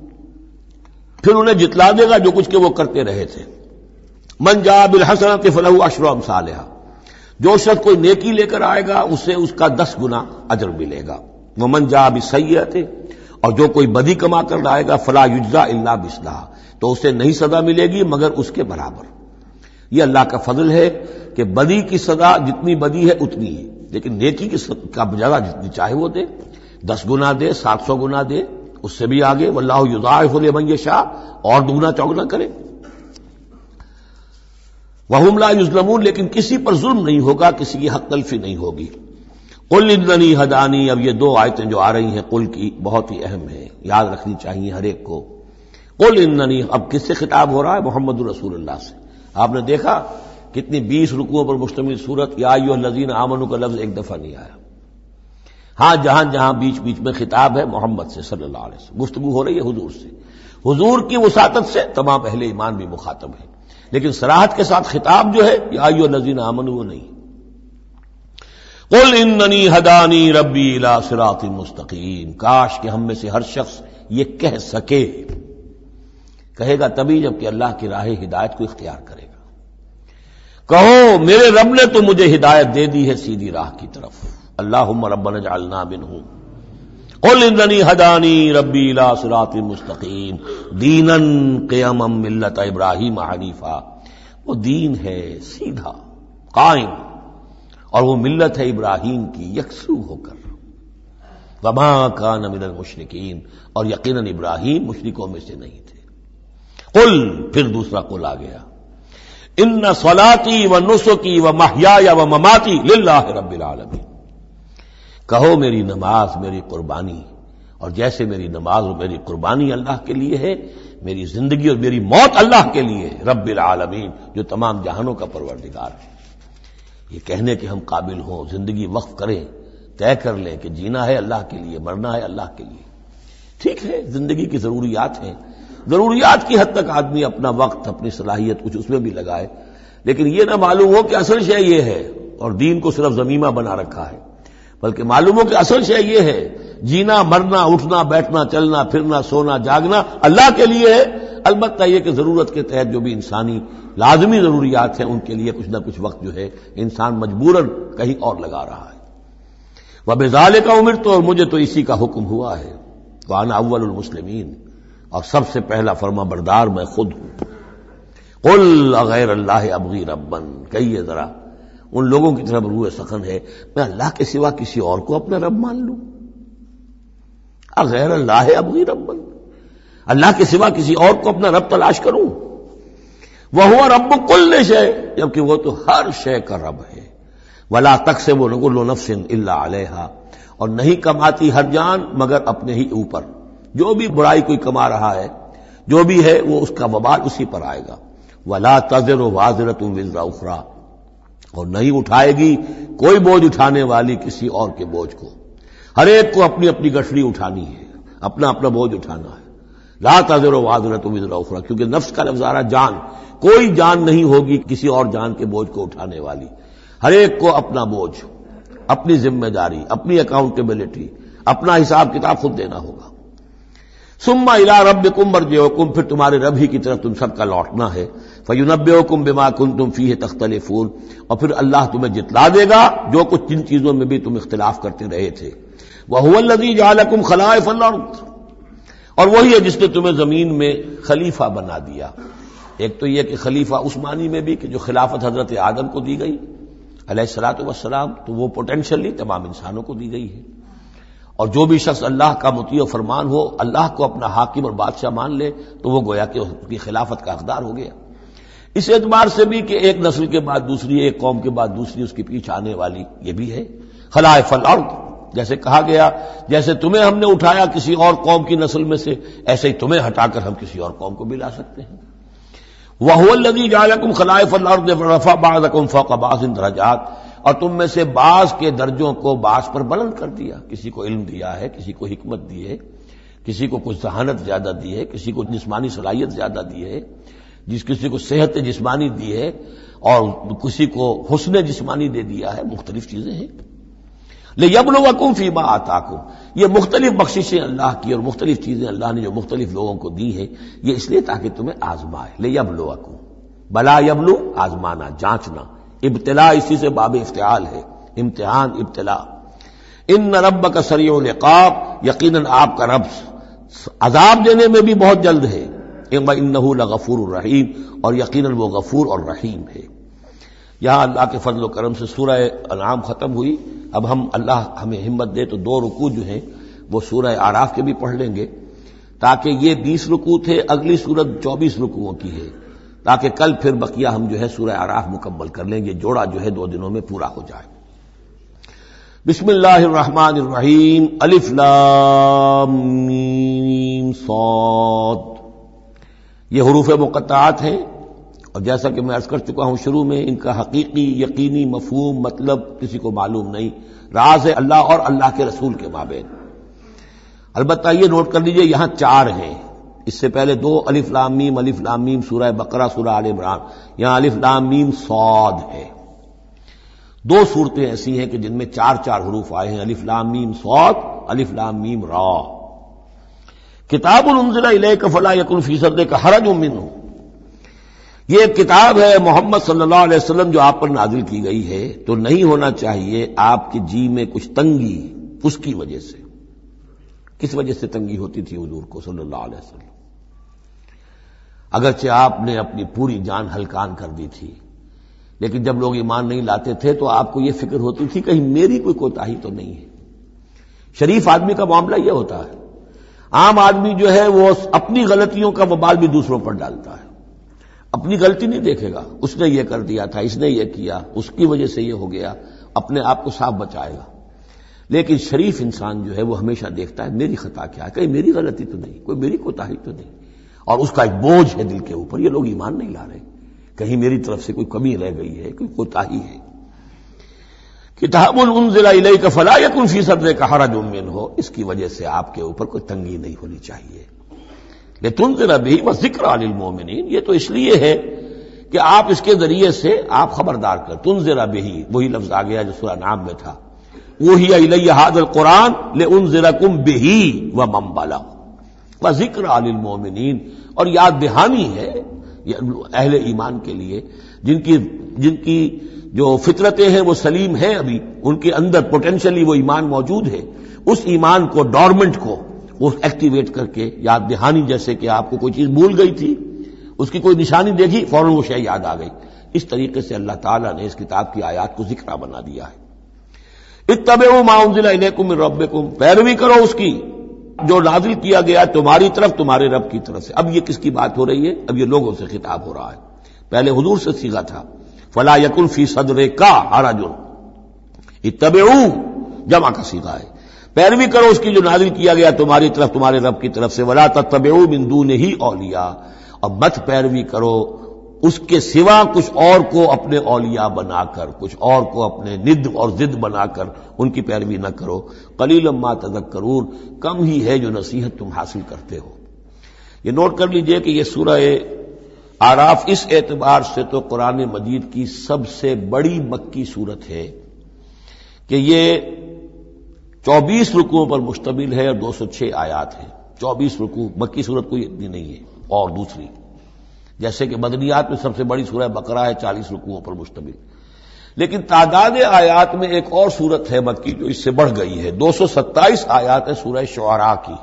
پھر انہیں جتلا دے گا جو کچھ کہ وہ کرتے رہے تھے۔ من جاء بالحسنۃ فلہ عشر امثالھا، جو شخص کوئی نیکی لے کر آئے گا اسے اس کا 10 گنا اجر ملے گا۔ ومن جاء بالسیئۃ، اور جو کوئی بدی کما کر لائے گا فلا یجزی الا مثلھا، تو اسے نہیں سزا ملے گی مگر اس کے برابر۔ یہ اللہ کا فضل ہے کہ بدی کی سزا جتنی بدی ہے اتنی ہے، لیکن نیکی کی کا جزا جتنی چاہے وہ دے، 10 گنا دے، 700 گنا دے، اس سے بھی آگے، واللہ یضاعف لمن یشاء، اور دگنا چوگنا کرے۔ وہم لا یظلمون، لیکن کسی پر ظلم نہیں ہوگا، کسی کی حق تلفی نہیں ہوگی۔ قل اننی ہدانی، اب یہ 2 آیتیں جو آ رہی ہیں قل کی بہت ہی اہم ہیں، یاد رکھنی چاہیے ہر ایک کو۔ قل اننی، اب کس سے خطاب ہو رہا ہے؟ محمد رسول اللہ سے۔ آپ نے دیکھا کتنی 20 رکوعوں پر مشتمل سورت یا ایھا الذین آمنوا کا لفظ ایک دفعہ نہیں آیا۔ ہاں جہاں جہاں بیچ بیچ میں خطاب ہے محمد سے صلی اللہ علیہ وسلم، گفتگو ہو رہی ہے حضور سے، حضور کی وساطت سے تمام اہل ایمان بھی مخاطب ہیں، لیکن صراحت کے ساتھ خطاب جو ہے یا ایھا الذین آمنوا وہ نہیں۔ قل اننی ہدانی ربی الی صراط مستقیم، کاش کہ ہم میں سے ہر شخص یہ کہہ سکے، کہے گا تبھی جب کہ اللہ کی راہ ہدایت کو اختیار کرے گا۔ کہو میرے رب نے تو مجھے ہدایت دے دی ہے سیدھی راہ کی طرف، اللہم ربنا اجعلنا منہم۔ قل اننی ہدانی ربی الی صراط مستقیم دینا قیما ملت ابراہیم حنیفا، وہ دین ہے سیدھا قائم، اور وہ ملت ہے ابراہیم کی یکسو ہو کر، وما کان من المشرکین، اور یقیناً ابراہیم مشرکوں میں سے نہیں تھے۔ قل، پھر دوسرا قل آ گیا، ان صلاتی و نسکی و محیای و مماتی للہ رب العالمین، کہو میری نماز میری قربانی، اور جیسے میری نماز اور میری قربانی اللہ کے لیے ہے، میری زندگی اور میری موت اللہ کے لیے ہے، رب العالمین جو تمام جہانوں کا پروردگار ہے۔ یہ کہنے کے ہم قابل ہوں، زندگی وقف کریں، طے کر لیں کہ جینا ہے اللہ کے لیے، مرنا ہے اللہ کے لیے۔ ٹھیک ہے زندگی کی ضروریات ہیں، ضروریات کی حد تک آدمی اپنا وقت اپنی صلاحیت کچھ اس میں بھی لگائے، لیکن یہ نہ معلوم ہو کہ اصل شے یہ ہے اور دین کو صرف ضمیمہ بنا رکھا ہے، بلکہ معلوم ہو کہ اصل شے یہ ہے، جینا مرنا اٹھنا بیٹھنا چلنا پھرنا سونا جاگنا اللہ کے لیے ہے۔ البتہ یہ کہ ضرورت کے تحت جو بھی انسانی لازمی ضروریات ہیں ان کے لیے کچھ نہ کچھ وقت جو ہے انسان مجبوراً کہیں اور لگا رہا ہے۔ وَبِذَلِكَ أُمِرْتُ، اور مجھے تو اسی کا حکم ہوا ہے، وَأَنَا أَوَّلُ الْمُسْلِمِينَ، اور سب سے پہلا فرما بردار میں خود ہوں۔ قُلْ أَغَيْرَ اللَّهِ أَبْغِي رَبًّا، کہیے ذرا ان لوگوں کی طرف روح سخن ہے، میں اللہ کے سوا کسی اور کو اپنا رب مان لوں؟ اغیر اللہ ابغی ربًا، اللہ کے سوا کسی اور کو اپنا رب تلاش کروں؟ وَهُوَ رَبُّ كُلِّ شَيْءٍ، جبکہ وہ تو ہر شے کا رب ہے۔ وَلَا تَكْسِبُ كُلُّ نَفْسٍ إِلَّا عَلَيْهَا، اور نہیں کماتی ہر جان مگر اپنے ہی اوپر، جو بھی برائی کوئی کما رہا ہے جو بھی ہے وہ اس کا وبال اسی پر آئے گا۔ وَلَا تَزِرُ وَازِرَةٌ وِزْرَ أُخْرَىٰ، اور نہیں اٹھائے گی کوئی بوجھ اٹھانے والی کسی اور کے بوجھ کو. ہر ایک کو اپنی اپنی گٹھڑی اٹھانی ہے، اپنا اپنا بوجھ اٹھانا ہے. لا تزر وازرۃ وزر اخری، کیونکہ نفس کا لفظ آ رہا جان، کوئی جان نہیں ہوگی کسی اور جان کے بوجھ کو اٹھانے والی. ہر ایک کو اپنا بوجھ، اپنی ذمہ داری، اپنی اکاؤنٹیبلٹی، اپنا حساب کتاب خود دینا ہوگا. ثم الی ربکم مرجعکم، پھر تمہارے رب ہی کی طرف تم سب کا لوٹنا ہے. فینبئکم بما کنتم فیہ تختلفون، اور پھر اللہ تمہیں جتلا دے گا جو کچھ جن چیزوں میں بھی تم اختلاف کرتے رہے تھے. وَهُوَ الَّذِي جَعَلَكُمْ خَلَائِفَ الْأَرْضِ، اور وہی ہے جس نے تمہیں زمین میں خلیفہ بنا دیا. ایک تو یہ کہ خلیفہ اس معنی میں بھی کہ جو خلافت حضرت آدم کو دی گئی علیہ الصلوۃ والسلام، تو وہ پوٹینشلی تمام انسانوں کو دی گئی ہے. اور جو بھی شخص اللہ کا مطیع و فرمان ہو، اللہ کو اپنا حاکم اور بادشاہ مان لے، تو وہ گویا کہ اس کی خلافت کا حقدار ہو گیا. اس اعتبار سے بھی کہ ایک نسل کے بعد دوسری، ایک قوم کے بعد دوسری اس کے پیچھے آنے والی، یہ بھی ہے خلائف الارض. جیسے کہا گیا جیسے تمہیں ہم نے اٹھایا کسی اور قوم کی نسل میں سے، ایسے ہی تمہیں ہٹا کر ہم کسی اور قوم کو بھی لا سکتے ہیں. وَهُوَ الَّذِي جَعَلَكُمْ خَلَائِفَ الْأَرْضِ وَرَفَعَ بَعْضَكُمْ فَوْقَ بَعْضٍ دَرَجَاتٍ، اور تم میں سے بعض کے درجوں کو بعض پر بلند کر دیا. کسی کو علم دیا ہے، کسی کو حکمت دی ہے، کسی کو کچھ ذہانت زیادہ دی ہے، کسی کو جسمانی صلاحیت زیادہ دی ہے، کسی کو صحت جسمانی دی ہے، اور کسی کو حسن جسمانی دے دیا ہے. مختلف چیزیں ہیں. لِيَبْلُوَكُمْ فِي مَا آتَاكُمْ، یہ مختلف بخششیں اللہ کی اور مختلف چیزیں اللہ نے جو مختلف لوگوں کو دی ہیں، یہ اس لیے تاکہ تمہیں آزمائے. لِيَبْلُوَكُمْ، بلا یبلو آزمانا، جانچنا. ابتلاء اسی سے باب افتعال ہے، امتحان، ابتلاء. ان ربک سریع العقاب، یقیناً آپ کا رب عذاب دینے میں بھی بہت جلد ہے. انہ لغفور الرحیم، اور یقیناً وہ غفور اور رحیم ہے. یہاں اللہ کے فضل و کرم سے سورہ انعام ختم ہوئی. اب اللہ ہمیں ہمت دے تو 2 رکوع جو ہیں وہ سورہ اعراف کے بھی پڑھ لیں گے، تاکہ یہ 20 رکوع تھے، اگلی سورت 24 رکوعوں کی ہے، تاکہ کل پھر بقیہ ہم جو ہے سورہ اعراف مکمل کر لیں گے. جوڑا جو ہے 2 دنوں میں پورا ہو جائے. بسم اللہ الرحمن الرحیم. الف لام میم صاد، یہ حروف مقطعات ہیں، اور جیسا کہ میں عرض کر چکا ہوں شروع میں، ان کا حقیقی یقینی مفہوم مطلب کسی کو معلوم نہیں. راز ہے اللہ اور اللہ کے رسول کے مابین. البتہ یہ نوٹ کر لیجئے یہاں 4 ہیں. اس سے پہلے 2 الف لام میم سورہ بقرہ، سورہ آل عمران. یہاں الف لام میم صاد ہے. 2 صورتیں ایسی ہیں کہ جن میں 4 حروف آئے ہیں، الف لام میم صاد، الف لام میم را. کتاب انزل الیک فلا یکن فی صدرک حرج منہ، یہ ایک کتاب ہے محمد صلی اللہ علیہ وسلم جو آپ پر نازل کی گئی ہے، تو نہیں ہونا چاہیے آپ کے جی میں کچھ تنگی اس کی وجہ سے. کس وجہ سے تنگی ہوتی تھی حضور کو صلی اللہ علیہ وسلم؟ اگرچہ آپ نے اپنی پوری جان ہلکان کر دی تھی، لیکن جب لوگ ایمان نہیں لاتے تھے تو آپ کو یہ فکر ہوتی تھی کہیں میری کوئی کوتاہی تو نہیں ہے. شریف آدمی کا معاملہ یہ ہوتا ہے. عام آدمی جو ہے وہ اپنی غلطیوں کا وبال بھی دوسروں پر ڈالتا ہے، اپنی غلطی نہیں دیکھے گا. اس نے یہ کر دیا تھا، اس نے یہ کیا، اس کی وجہ سے یہ ہو گیا، اپنے آپ کو صاف بچائے گا. لیکن شریف انسان جو ہے وہ ہمیشہ دیکھتا ہے میری خطا کیا ہے، کہیں میری غلطی تو نہیں، کوئی میری کوتاہی تو نہیں. اور اس کا ایک بوجھ ہے دل کے اوپر، یہ لوگ ایمان نہیں لا رہے، کہیں میری طرف سے کوئی کمی رہ گئی ہے، کوئی کوتاہی ہے. کتاب انزل الیک فلا یکن فی صدرک حرج منہ، اس کی وجہ سے آپ کے اوپر کوئی تنگی نہیں ہونی چاہیے. لتنذر بہ وذکریٰ للمؤمنین، یہ تو اس لیے ہے کہ آپ اس کے ذریعے سے آپ خبردار کر. تنذر بہ، وہی لفظ آ گیا جو سورہ نام میں تھا. اوحی الی ھذا القرآن لانذرکم بہ ومن بلغ وذکریٰ للمؤمنین، اور یاد دہانی ہے اہل ایمان کے لیے جن کی جو فطرتیں ہیں وہ سلیم ہیں، ابھی ان کے اندر پوٹینشلی وہ ایمان موجود ہے. اس ایمان کو، ڈورمنٹ کو، وہ ایکٹیویٹ کر کے یاد دہانی، جیسے کہ آپ کو کوئی چیز بھول گئی تھی، اس کی کوئی نشانی دیکھی فوراً وہ شے یاد آ گئی. اس طریقے سے اللہ تعالیٰ نے اس کتاب کی آیات کو ذکرہ بنا دیا ہے. اتبعوا ما انزل الیکم من ربکم، پیروی کرو اس کی جو نازل کیا گیا تمہاری طرف تمہارے رب کی طرف سے. اب یہ کس کی بات ہو رہی ہے؟ اب یہ لوگوں سے خطاب ہو رہا ہے. پہلے حضور سے صیغہ تھا فلا یکن فی صدرک حرج، اتبعوا جمع کا صیغہ ہے. پیروی کرو اس کی جو نازل کیا گیا تمہاری طرف تمہارے رب کی طرف سے. ولا تتبعوا من دونہ اولیاء، اور مت پیروی کرو اس کے سوا کچھ اور کو اپنے اولیاء بنا کر، کچھ اور کو اپنے ند اور ضد بنا کر ان کی پیروی نہ کرو۔ قلیلا ما تذکرون، کم ہی ہے جو نصیحت تم حاصل کرتے ہو۔ یہ نوٹ کر لیجئے کہ یہ سورہ اعراف اس اعتبار سے تو قرآن مجید کی سب سے بڑی مکی سورت ہے کہ یہ 24 رکوعوں پر مشتمل ہے اور 206 آیات ہیں۔ 24 رکوع، مکی سورت کوئی اتنی نہیں ہے۔ اور دوسری جیسے کہ مدنیات میں سب سے بڑی سورہ بقرہ ہے، 40 رکوعوں پر مشتمل، لیکن تعداد آیات میں ایک اور سورت ہے مکی جو اس سے بڑھ گئی ہے، 227 آیات ہے سورہ شعراء کی،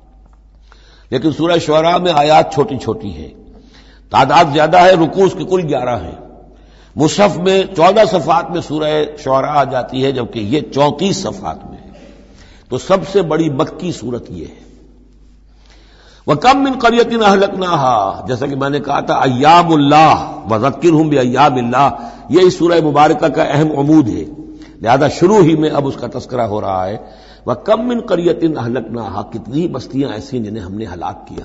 لیکن سورہ شعراء میں آیات چھوٹی چھوٹی ہیں، تعداد زیادہ ہے، رکوع اس کے کل 11 ہیں۔ مصحف میں 14 صفحات میں سورہ شعراء آ جاتی ہے، جبکہ یہ 34 صفحات میں ہے، تو سب سے بڑی مکی سورت یہ ہے۔ وَكَمْ مِنْ قَرْيَةٍ أَهْلَكْنَاهَا، جیسا کہ میں نے کہا تھا ایام اللہ وَذَكِّرْهُمْ بِأَيَّامِ اللہ، یہ اس سورہ مبارکہ کا اہم عمود ہے، لہذا شروع ہی میں اب اس کا تذکرہ ہو رہا ہے۔ وَكَمْ مِنْ قَرْيَةٍ أَهْلَكْنَاهَا، کتنی بستیاں ایسی جنہیں ہم نے ہلاک کیا،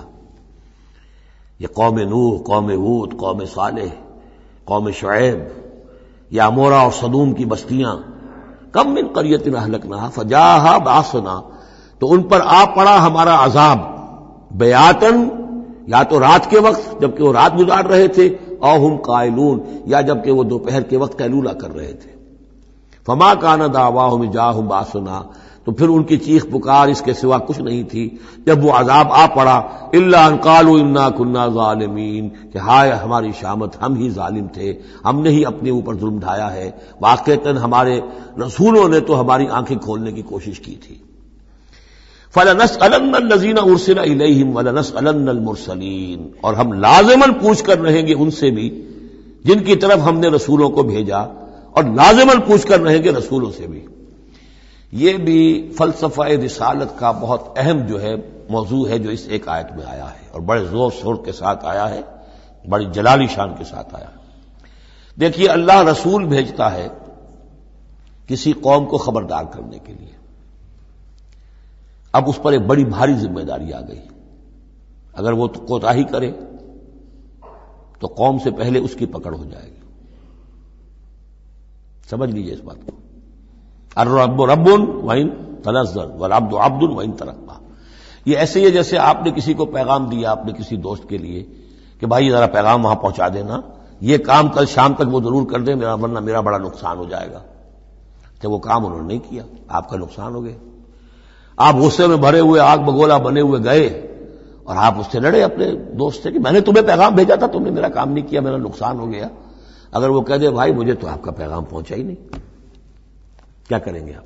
یہ قوم نوح، قوم ہود، قوم صالح، قوم شعیب، یا عمورہ اور صدوم کی بستیاں۔ کم من قریۃ اہلکناها فجاءها باسنا، تو ان پر آ پڑا ہمارا عذاب، بیاتن، یا تو رات کے وقت جبکہ وہ رات گزار رہے تھے، او ہم قائلون، یا جبکہ وہ دوپہر کے وقت قیلولہ کر رہے تھے۔ فما کان دعواہم جاءہم باسنا، تو پھر ان کی چیخ پکار اس کے سوا کچھ نہیں تھی جب وہ عذاب آ پڑا، الا ان قالوا انا كنا ظالمین، کہ ہائے ہماری شامت، ہم ہی ظالم تھے، ہم نے ہی اپنے اوپر ظلم ڈھایا ہے، واقعتاً ہمارے رسولوں نے تو ہماری آنکھیں کھولنے کی کوشش کی تھی۔ فَلَنَسْأَلَنَّ الَّذِينَ أُرْسِلَ إِلَيْهِمْ وَلَنَسْأَلَنَّ الْمُرْسَلِينَ، اور ہم لازماً پوچھ کر رہیں گے ان سے بھی جن کی طرف ہم نے رسولوں کو بھیجا، اور لازماً پوچھ کر رہیں گے رسولوں سے بھی۔ یہ بھی فلسفہ رسالت کا بہت اہم جو ہے موضوع ہے جو اس ایک آیت میں آیا ہے، اور بڑے زور شور کے ساتھ آیا ہے، بڑی جلالی شان کے ساتھ آیا ہے۔ دیکھیے اللہ رسول بھیجتا ہے کسی قوم کو خبردار کرنے کے لیے، اب اس پر ایک بڑی بھاری ذمہ داری آ گئی، اگر وہ کوتاہی کرے تو قوم سے پہلے اس کی پکڑ ہو جائے گی۔ سمجھ لیجیے اس بات کو، الرب رب وَإِن تنزل والعبد عبد وَإِن ترقى، یہ ایسے ہی ہے جیسے آپ نے کسی کو پیغام دیا اپنے کسی دوست کے لیے کہ بھائی ذرا پیغام وہاں پہنچا دینا، یہ کام کل شام تک وہ ضرور کر دیں، ورنہ میرا بڑا نقصان ہو جائے گا۔ تو وہ کام انہوں نے نہیں کیا، آپ کا نقصان ہو گیا، آپ غصے میں بھرے ہوئے آگ بگولا بنے ہوئے گئے اور آپ اس سے لڑے اپنے دوست سے کہ میں نے تمہیں پیغام بھیجا تھا، تم نے میرا کام نہیں کیا، میرا نقصان ہو گیا۔ اگر وہ کہہ دے بھائی مجھے تو آپ کا پیغام پہنچا ہی نہیں، کیا کریں گے آپ؟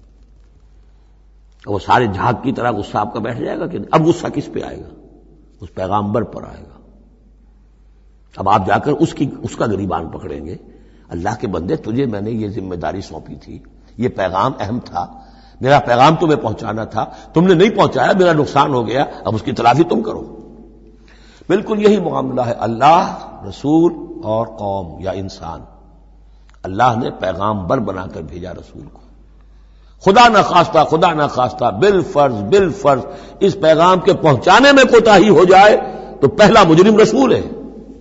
وہ سارے جھاگ کی طرح غصہ آپ کا بیٹھ جائے گا کہ اب غصہ کس پہ آئے گا؟ اس پیغامبر پر آئے گا۔ اب آپ جا کر اس کا گریبان پکڑیں گے، اللہ کے بندے تجھے میں نے یہ ذمہ داری سونپی تھی، یہ پیغام اہم تھا، میرا پیغام تمہیں پہنچانا تھا، تم نے نہیں پہنچایا، میرا نقصان ہو گیا، اب اس کی تلافی تم کرو۔ بالکل یہی معاملہ ہے اللہ، رسول اور قوم یا انسان۔ اللہ نے پیغامبر بنا کر بھیجا رسول کو، خدا نہ خواستہ بالفرض اس پیغام کے پہنچانے میں کوتاہی ہو جائے تو پہلا مجرم رسول ہے۔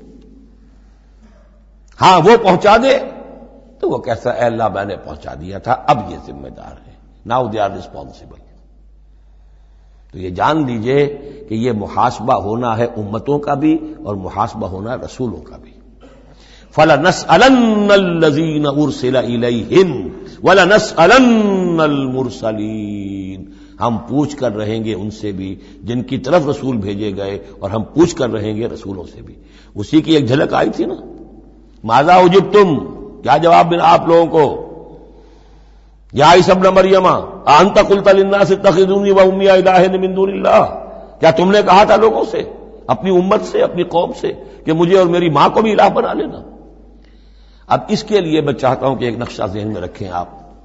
ہاں وہ پہنچا دے تو وہ کہتا اے اللہ میں نے پہنچا دیا تھا، اب یہ ذمہ دار ہے، ناؤ دے آر ریسپانسبل۔ تو یہ جان لیجئے کہ یہ محاسبہ ہونا ہے امتوں کا بھی اور محاسبہ ہونا ہے رسولوں کا بھی۔ فَلَنَسْأَلَنَّ الَّذِينَ أُرْسِلَ إِلَيْهِمْ وَلَنَسْأَلَنَّ الْمُرْسَلِينَ، ہم پوچھ کر رہیں گے ان سے بھی جن کی طرف رسول بھیجے گئے، اور ہم پوچھ کر رہیں گے رسولوں سے بھی۔ اسی کی ایک جھلک آئی تھی نا، ماذا اجبتم، کیا جواب ملا آپ لوگوں کو؟ یا عیسی ابن مریم انت قلت للناس اتخذونی وامي الہین من دون اللہ، کیا تم نے کہا تھا لوگوں سے، اپنی امت سے، اپنی قوم سے کہ مجھے اور میری ماں کو بھی الہ بنا لینا؟ اب اس کے لیے میں چاہتا ہوں کہ ایک نقشہ ذہن میں رکھیں آپ۔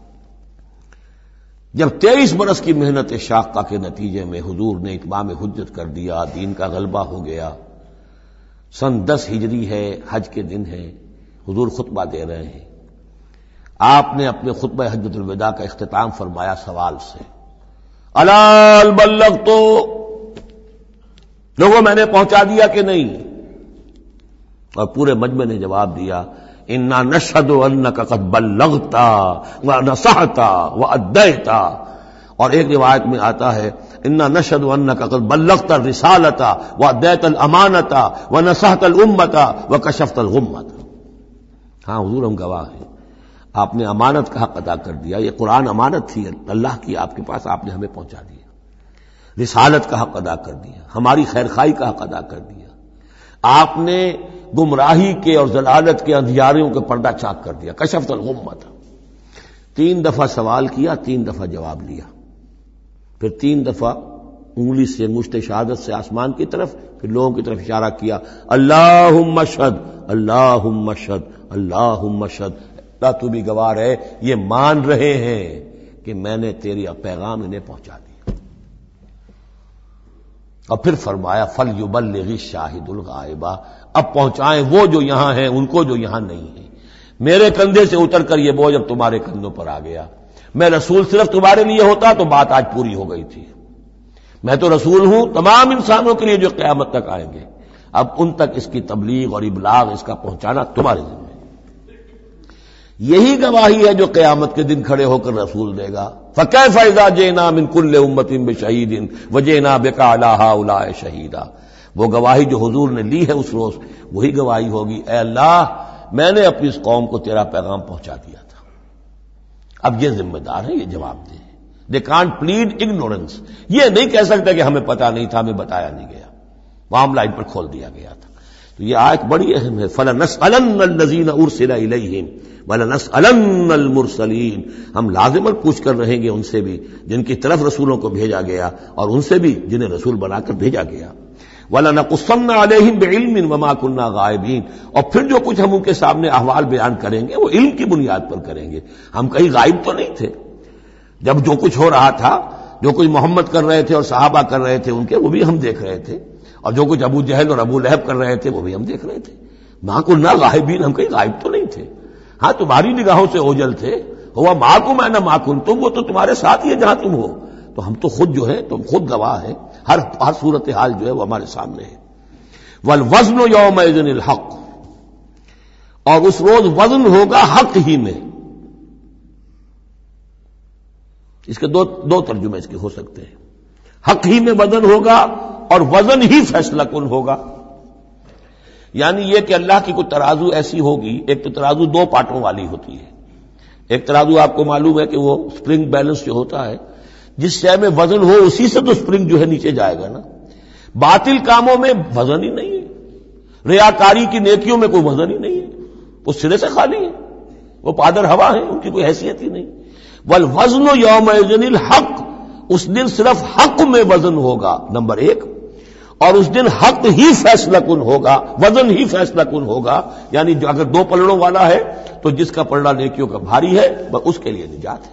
جب 23 برس کی محنت شاقہ کے نتیجے میں حضور نے اتمام حجت کر دیا، دین کا غلبہ ہو گیا، سن 10 ہجری ہے، حج کے دن ہے، حضور خطبہ دے رہے ہیں، آپ نے اپنے خطبہ حجۃ الوداع کا اختتام فرمایا سوال سے، الا بلغتو، لوگوں میں نے پہنچا دیا کہ نہیں؟ اور پورے مجمع نے جواب دیا انا نشہد انک قد بلغت ونصحت وادیت، اور ایک روایت میں آتا ہے انا نشہد انک قد بلغت الرسالۃ وادیت الامانۃ ونصحت الامۃ وکشفت الغمۃ۔ ہاں حضور ہم گواہ ہیں، آپ نے امانت کا حق ادا کر دیا، یہ قرآن امانت تھی اللہ کی آپ کے پاس، آپ نے ہمیں پہنچا دیا، رسالت کا حق ادا کر دیا، ہماری خیرخواہی کا حق ادا کر دیا، آپ نے گمراہی کے اور ضلالت کے اندھیاریوں کے پردہ چاک کر دیا، کشفت الغمۃ۔ 3 دفعہ سوال کیا، 3 دفعہ جواب لیا، پھر 3 دفعہ انگلی سے انگشت شہادت سے آسمان کی طرف، پھر لوگوں کی طرف اشارہ کیا، اللہم اشہد اللہم اشہد اللہم اشہد، اللہ تو بھی گواہ ہے، یہ مان رہے ہیں کہ میں نے تیری پیغام انہیں پہنچا دیا۔ اور پھر فرمایا فَلْيُبَلِّغِ الشَّاهِدُ الْغَائِبَ، اب پہنچائیں وہ جو یہاں ہیں ان کو جو یہاں نہیں ہیں۔ میرے کندھے سے اتر کر یہ بوجھ اب تمہارے کندھوں پر آ گیا، میں رسول صرف تمہارے لیے ہوتا تو بات آج پوری ہو گئی تھی، میں تو رسول ہوں تمام انسانوں کے لیے جو قیامت تک آئیں گے، اب ان تک اس کی تبلیغ اور ابلاغ، اس کا پہنچانا تمہارے ذمہ۔ یہی گواہی ہے جو قیامت کے دن کھڑے ہو کر رسول دے گا، فَكَيْفَ إِذَا جِئْنَا مِن كُلِّ أُمَّةٍ بِشَهِيدٍ وَجِئْنَا بِكَ عَلَىٰ هَٰؤُلَاءِ شَهِيدًا۔ وہ گواہی جو حضور نے لی ہے اس روز، وہی گواہی ہوگی، اے اللہ میں نے اپنی اس قوم کو تیرا پیغام پہنچا دیا تھا، اب یہ ذمہ دار ہیں، یہ جواب دیں۔ دے کانٹ پلیڈ اگنورنس، یہ نہیں کہہ سکتا کہ ہمیں پتہ نہیں تھا، ہمیں بتایا نہیں گیا، معاملہ ان پر کھول دیا گیا تھا۔ تو یہ آیت بڑی اہم ہے، فَلَنَسْأَلَنَّ الَّذِينَ أُرْسِلَ إِلَيْهِمْ وَلَنَسْأَلَنَّ الْمُرْسَلِينَ، ہم لازماً پوچھ کر رہیں گے ان سے بھی جن کی طرف رسولوں کو بھیجا گیا، اور ان سے بھی جنہیں رسول بنا کر بھیجا گیا۔ وَلَنَقُصَّنَّ عَلَيْهِمْ بِعِلْمٍ وَمَا كُنَّا غَائِبِينَ، اور پھر جو کچھ ہم ان کے سامنے احوال بیان کریں گے وہ علم کی بنیاد پر کریں گے، ہم کہیں غائب تو نہیں تھے۔ جب جو کچھ ہو رہا تھا، جو کچھ محمد کر رہے تھے اور صحابہ کر رہے تھے ان کے، وہ بھی ہم دیکھ رہے تھے، اور جو کچھ ابو جہل اور ابو لہب کر رہے تھے وہ بھی ہم دیکھ رہے تھے۔ مَا كُنَّا غَائِبِينَ، ہم کہیں غائب تو نہیں تھے، ہاں تمہاری نگاہوں سے اوجل تھے، ہوا مَعَكُمْ أَيْنَ مَا كُنتُمْ، وہ تو تمہارے ساتھ ہی ہے جہاں تم ہو، تو ہم تو خود جو ہے، تم خود گواہ ہیں، ہر صورتحال جو ہے وہ ہمارے سامنے ہے۔ وَالْوَزْنُ يَوْمَئِذٍ الْحَقُّ، اور اس روز وزن ہوگا حق ہی میں۔ اس کے دو ترجمے اس کے ہو سکتے ہیں، حق ہی میں وزن ہوگا اور وزن ہی فیصلہ کن ہوگا، یعنی یہ کہ اللہ کی کوئی ترازو ایسی ہوگی، ایک تو ترازو 2 پارٹوں والی ہوتی ہے، ایک ترازو آپ کو معلوم ہے کہ وہ سپرنگ بیلنس جو ہوتا ہے، جس شے میں وزن ہو اسی سے تو سپرنگ جو ہے نیچے جائے گا نا۔ باطل کاموں میں وزن ہی نہیں ہے، ریاکاری کی نیکیوں میں کوئی وزن ہی نہیں ہے، وہ سرے سے خالی ہے، وہ پادر ہوا ہے، ان کی کوئی حیثیت ہی نہیں۔ والوزن یومئذ الحق، اس دن صرف حق میں وزن ہوگا، نمبر 1، اور اس دن حق ہی فیصلہ کن ہوگا، وزن ہی فیصلہ کن ہوگا، یعنی جو اگر 2 پلڑوں والا ہے تو جس کا پلڑا نیکیوں کا بھاری ہے اس کے لیے نجات ہے۔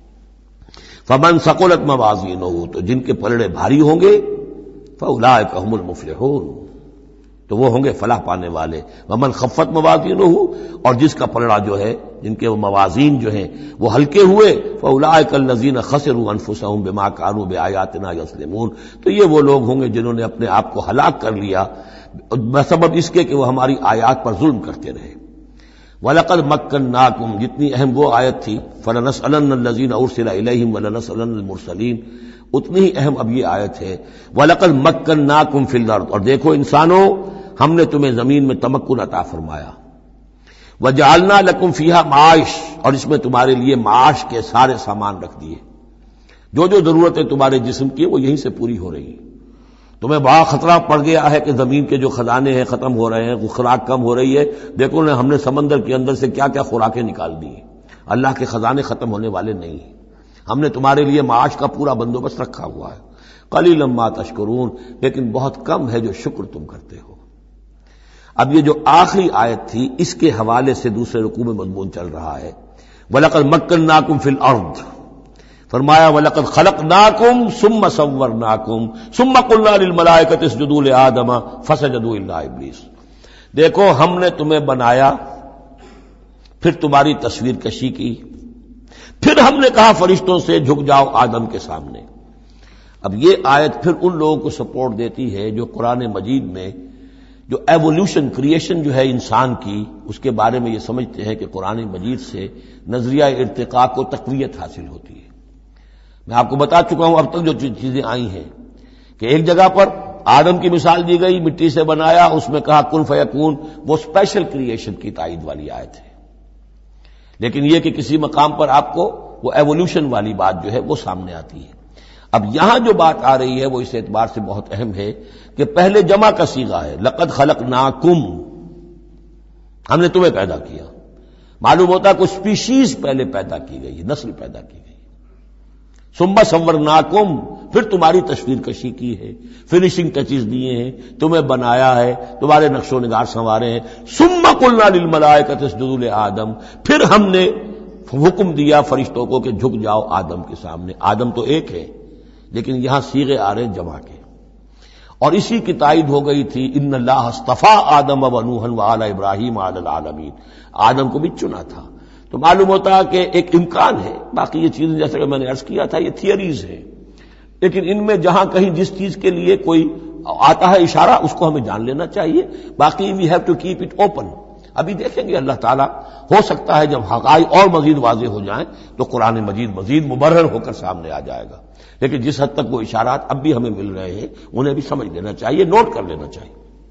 فمن ثقلت موازینہ، تو جن کے پلڑے بھاری ہوں گے، فاولئک هم المفلحون، تو وہ ہوں گے فلاح پانے والے۔ ومن خفت موازینہ، اور جس کا پلڑا جو ہے، جن کے وہ موازین جو ہیں وہ ہلکے ہوئے، فاولئک الذین خسروا انفسهم بما كانوا بآیاتنا یظلمون، تو یہ وہ لوگ ہوں گے جنہوں نے اپنے آپ کو ہلاک کر لیا بسبب اس کے کہ وہ ہماری آیات پر ظلم کرتے رہے۔ وَلَقَدْ مَكَّنَّاكُمْ، جتنی اہم وہ آیت تھی، فَلَنَسْأَلَنَّ الَّذِينَ أُرْسِلَ إِلَيْهِمْ وَلَنَسْأَلَنَّ الْمُرْسَلِينَ، اتنی ہی اہم اب یہ آیت ہے، وَلَقَدْ مَكَّنَّاكُمْ فِي الْأَرْضِ، اور دیکھو انسانوں ہم نے تمہیں زمین میں تمکن عطا فرمایا، وَجَعَلْنَا لَكُمْ فِيهَا مَعَاشٍ، اور اس میں تمہارے لیے معاش کے سارے سامان رکھ دیے، جو جو ضرورتیں تمہارے جسم کی وہ یہیں سے پوری ہو رہی ہیں۔ تمہیں بڑا خطرہ پڑ گیا ہے کہ زمین کے جو خزانے ہیں ختم ہو رہے ہیں، خوراک کم ہو رہی ہے، دیکھو نا ہم نے سمندر کے اندر سے کیا کیا خوراکیں نکال دی ہیں، اللہ کے خزانے ختم ہونے والے نہیں ہیں، ہم نے تمہارے لیے معاش کا پورا بندوبست رکھا ہوا ہے۔ قلیلا ما تشکرون، لیکن بہت کم ہے جو شکر تم کرتے ہو۔ اب یہ جو آخری آیت تھی اس کے حوالے سے دوسرے رکوع میں مضمون چل رہا ہے، وَلَقَدْ مَكَّنَّاكُمْ فِي الْأَرْضِ، فرمایا وَلَقَدْ خَلَقْنَاكُمْ ثُمَّ صَوَّرْنَاكُمْ ثُمَّ قُلْنَا لِلْمَلَائِكَةِ اسْجُدُوا لِآدَمَ فَسَجَدُوا إِلَّا إِبْلِيسَ، دیکھو ہم نے تمہیں بنایا، پھر تمہاری تصویر کشی کی، پھر ہم نے کہا فرشتوں سے جھک جاؤ آدم کے سامنے۔ اب یہ آیت پھر ان لوگوں کو سپورٹ دیتی ہے جو قرآن مجید میں جو ایوولوشن کریشن جو ہے انسان کی، اس کے بارے میں یہ سمجھتے ہیں کہ قرآن مجید سے نظریہ ارتقاء کو تقویت حاصل ہوتی ہے۔ میں آپ کو بتا چکا ہوں اب تک جو چیزیں آئی ہیں کہ ایک جگہ پر آدم کی مثال دی گئی، مٹی سے بنایا، اس میں کہا کن فیکون، وہ اسپیشل کریشن کی تائید والی آیت ہے۔ لیکن یہ کہ کسی مقام پر آپ کو وہ ایوولوشن والی بات جو ہے وہ سامنے آتی ہے۔ اب یہاں جو بات آ رہی ہے وہ اس اعتبار سے بہت اہم ہے کہ پہلے جمع کا صیغہ ہے، لقد خلقناکم، ہم نے تمہیں پیدا کیا۔ معلوم ہوتا ہے کوئی اسپیشیز پہلے پیدا کی گئی، نسل پیدا کی گئی۔ ثم صورناکم، پھر تمہاری تصویر کشی کی ہے، فنیشنگ ٹچز دیے ہیں، تمہیں بنایا ہے، تمہارے نقش و نگار سنوارے ہیں۔ ثم قلنا للملائکۃ اسجدوا لآدم، پھر ہم نے حکم دیا فرشتوں کو کہ جھک جاؤ آدم کے سامنے۔ آدم تو ایک ہے لیکن یہاں صیغے آ رہے جمع کے، اور اسی کی تائید ہو گئی تھی ان اللہ اصطفیٰ آدم و نوحا وآل ابراہیم علی العالمین، آدم کو بھی چنا تھا۔ تو معلوم ہوتا کہ ایک امکان ہے، باقی یہ چیزیں جیسے کہ میں نے عرض کیا تھا یہ تھیوریز ہیں، لیکن ان میں جہاں کہیں جس چیز کے لیے کوئی آتا ہے اشارہ اس کو ہمیں جان لینا چاہیے، باقی we have to keep it open. ابھی دیکھیں گے اللہ تعالیٰ، ہو سکتا ہے جب حقائق اور مزید واضح ہو جائیں تو قرآن مجید مزید مبرر ہو کر سامنے آ جائے گا، لیکن جس حد تک وہ اشارات اب بھی ہمیں مل رہے ہیں انہیں بھی سمجھ لینا چاہیے، نوٹ کر لینا چاہیے۔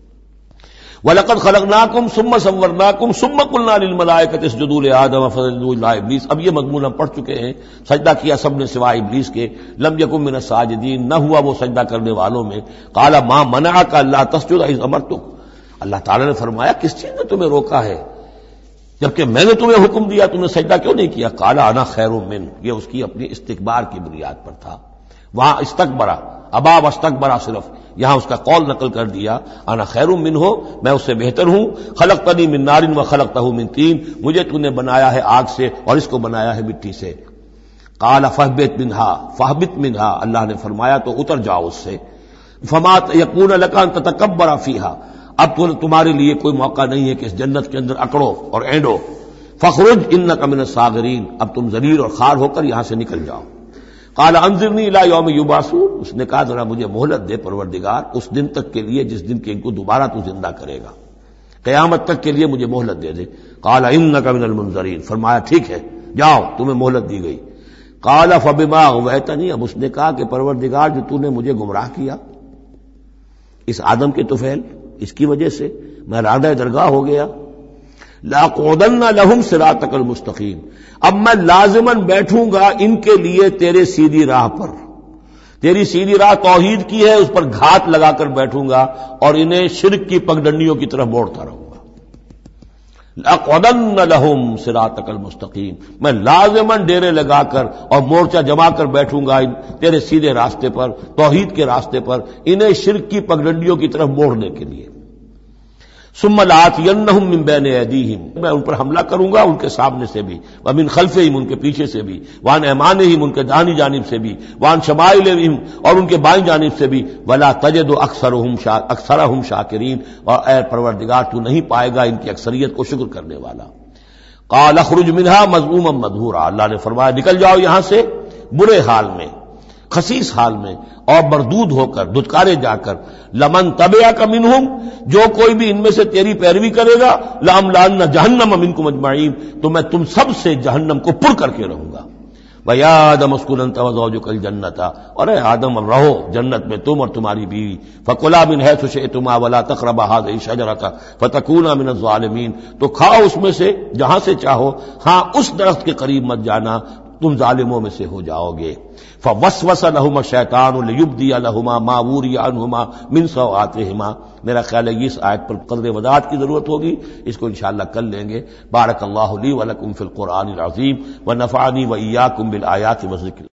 وَلَقَدْ خَلَقْنَاكُمْ ثُمَّ صَوَّرْنَاكُمْ ثُمَّ قُلْنَا لِلْمَلَائِكَةِ اسْجُدُوا لِآدَمَ فَسَجَدُوا إِلَّا إِبْلِيسَ، اب یہ مضمون ہم پڑھ چکے ہیں، سجدہ کیا سب نے سوائے ابلیس کے، لم یکن من الساجدین، نہ ہوا وہ سجدہ کرنے والوں میں۔ قال ما منعک الا تسجد اذ امرتک، اللہ تعالیٰ نے فرمایا کس چیز نے تمہیں روکا ہے جبکہ میں نے تمہیں حکم دیا، تم نے سجدہ کیوں نہیں کیا؟ قال انا خیر من، یہ اس کی اپنی استکبار کی بنیاد پر تھا۔ وہاں استکبرا، ابا واستکبرا، صرف یہاں اس کا قول نقل کر دیا، انا خیر منہ، میں اس سے بہتر ہوں، خلقتنی من نار و خلقتہ من طین، مجھے تو نے بنایا ہے آگ سے اور اس کو بنایا ہے مٹی سے۔ قال فاہبط منہا، اللہ نے فرمایا تو اتر جاؤ اس سے۔ فما یکون لک ان تتکبر فیہا، اب تو تمہارے لیے کوئی موقع نہیں ہے کہ اس جنت کے اندر اکڑو اور اینڈو۔ فخرج انک من الصاغرین، اب تم ذلیل اور خوار ہو کر یہاں سے نکل جاؤ۔ قال انظرنی الی یوم یبعثون، اس نے کہا ذرا مجھے مہلت دے پروردگار اس دن تک کے لیے جس دن کے ان کو دوبارہ تو زندہ کرے گا، قیامت تک کے لیے مجھے مہلت دے دے۔ قال انک من المنظرین، فرمایا ٹھیک ہے جاؤ تمہیں مہلت دی گئی۔ قال فبما اغویتنی، اب اس نے کہا کہ پروردگار جو تو نے مجھے گمراہ کیا اس آدم کے طفیل، اس کی وجہ سے میں رادہ درگاہ ہو گیا، لاقعدن لہم صراطک المستقیم، اب میں لازماً بیٹھوں گا ان کے لیے تیرے سیدھی راہ پر، تیری سیدھی راہ توحید کی ہے، اس پر گھات لگا کر بیٹھوں گا اور انہیں شرک کی پگڈنڈیوں کی طرف موڑتا رہوں گا۔ لاقعدن لہم صراطک المستقیم، میں لازماً ڈیرے لگا کر اور مورچہ جما کر بیٹھوں گا تیرے سیدھے راستے پر، توحید کے راستے پر، انہیں شرک کی پگڈنڈیوں کی طرف موڑنے کے لیے۔ ثم لآتینہم من بین ایدیہم، میں ان پر حملہ کروں گا ان کے سامنے سے بھی، ومن خلفہم ان کے پیچھے سے بھی، وعن ایمانہم ان کے دانی جانب سے بھی، وعن شمائلہم اور ان کے بائیں جانب سے بھی، ولا تجد اکثرہم شاکرین، اور اے پروردگار تو نہیں پائے گا ان کی اکثریت کو شکر کرنے والا۔ قال اخرج منہا مذموما مدحورا، اللہ نے فرمایا نکل جاؤ یہاں سے برے حال میں، خسیس حال میں اور مردود ہو کر، دھتکارے جا کر۔ لمن تبعک منہم، جو کوئی بھی ان میں سے تیری پیروی کرے گا، لأملأن جہنم منکم اجمعین، تو میں تم سب سے جہنم کو پر کر کے رہوں گا۔ وَيَا آدَمُ اسْكُنْ أَنْتَ وَزَوْجُكَ الْجَنَّةَ، اور اے آدم اب رہو جنت میں تم اور تمہاری بیوی، فَكُلَا مِنْ حَيْثُ شِئْتُمَا وَلَا تَقْرَبَا هَٰذِهِ الشَّجَرَةَ فَتَكُونَا مِنَ الظَّالِمِينَ، تو کھاؤ اس میں سے جہاں سے چاہو، ہاں اس درخت کے قریب مت جانا، تم ظالموں میں سے ہو جاؤ گے۔ فوسوس لہما الشیطان لیبدی لہما ما وری عنہما من سوآتہما، میرا خیال ہے اس آیت پر قدر وضاحت کی ضرورت ہوگی، اس کو انشاءاللہ کل لیں گے۔ بارک اللہ لی ولکم فی القرآن العظیم ونفعنی وإیاکم بالآیات والذکر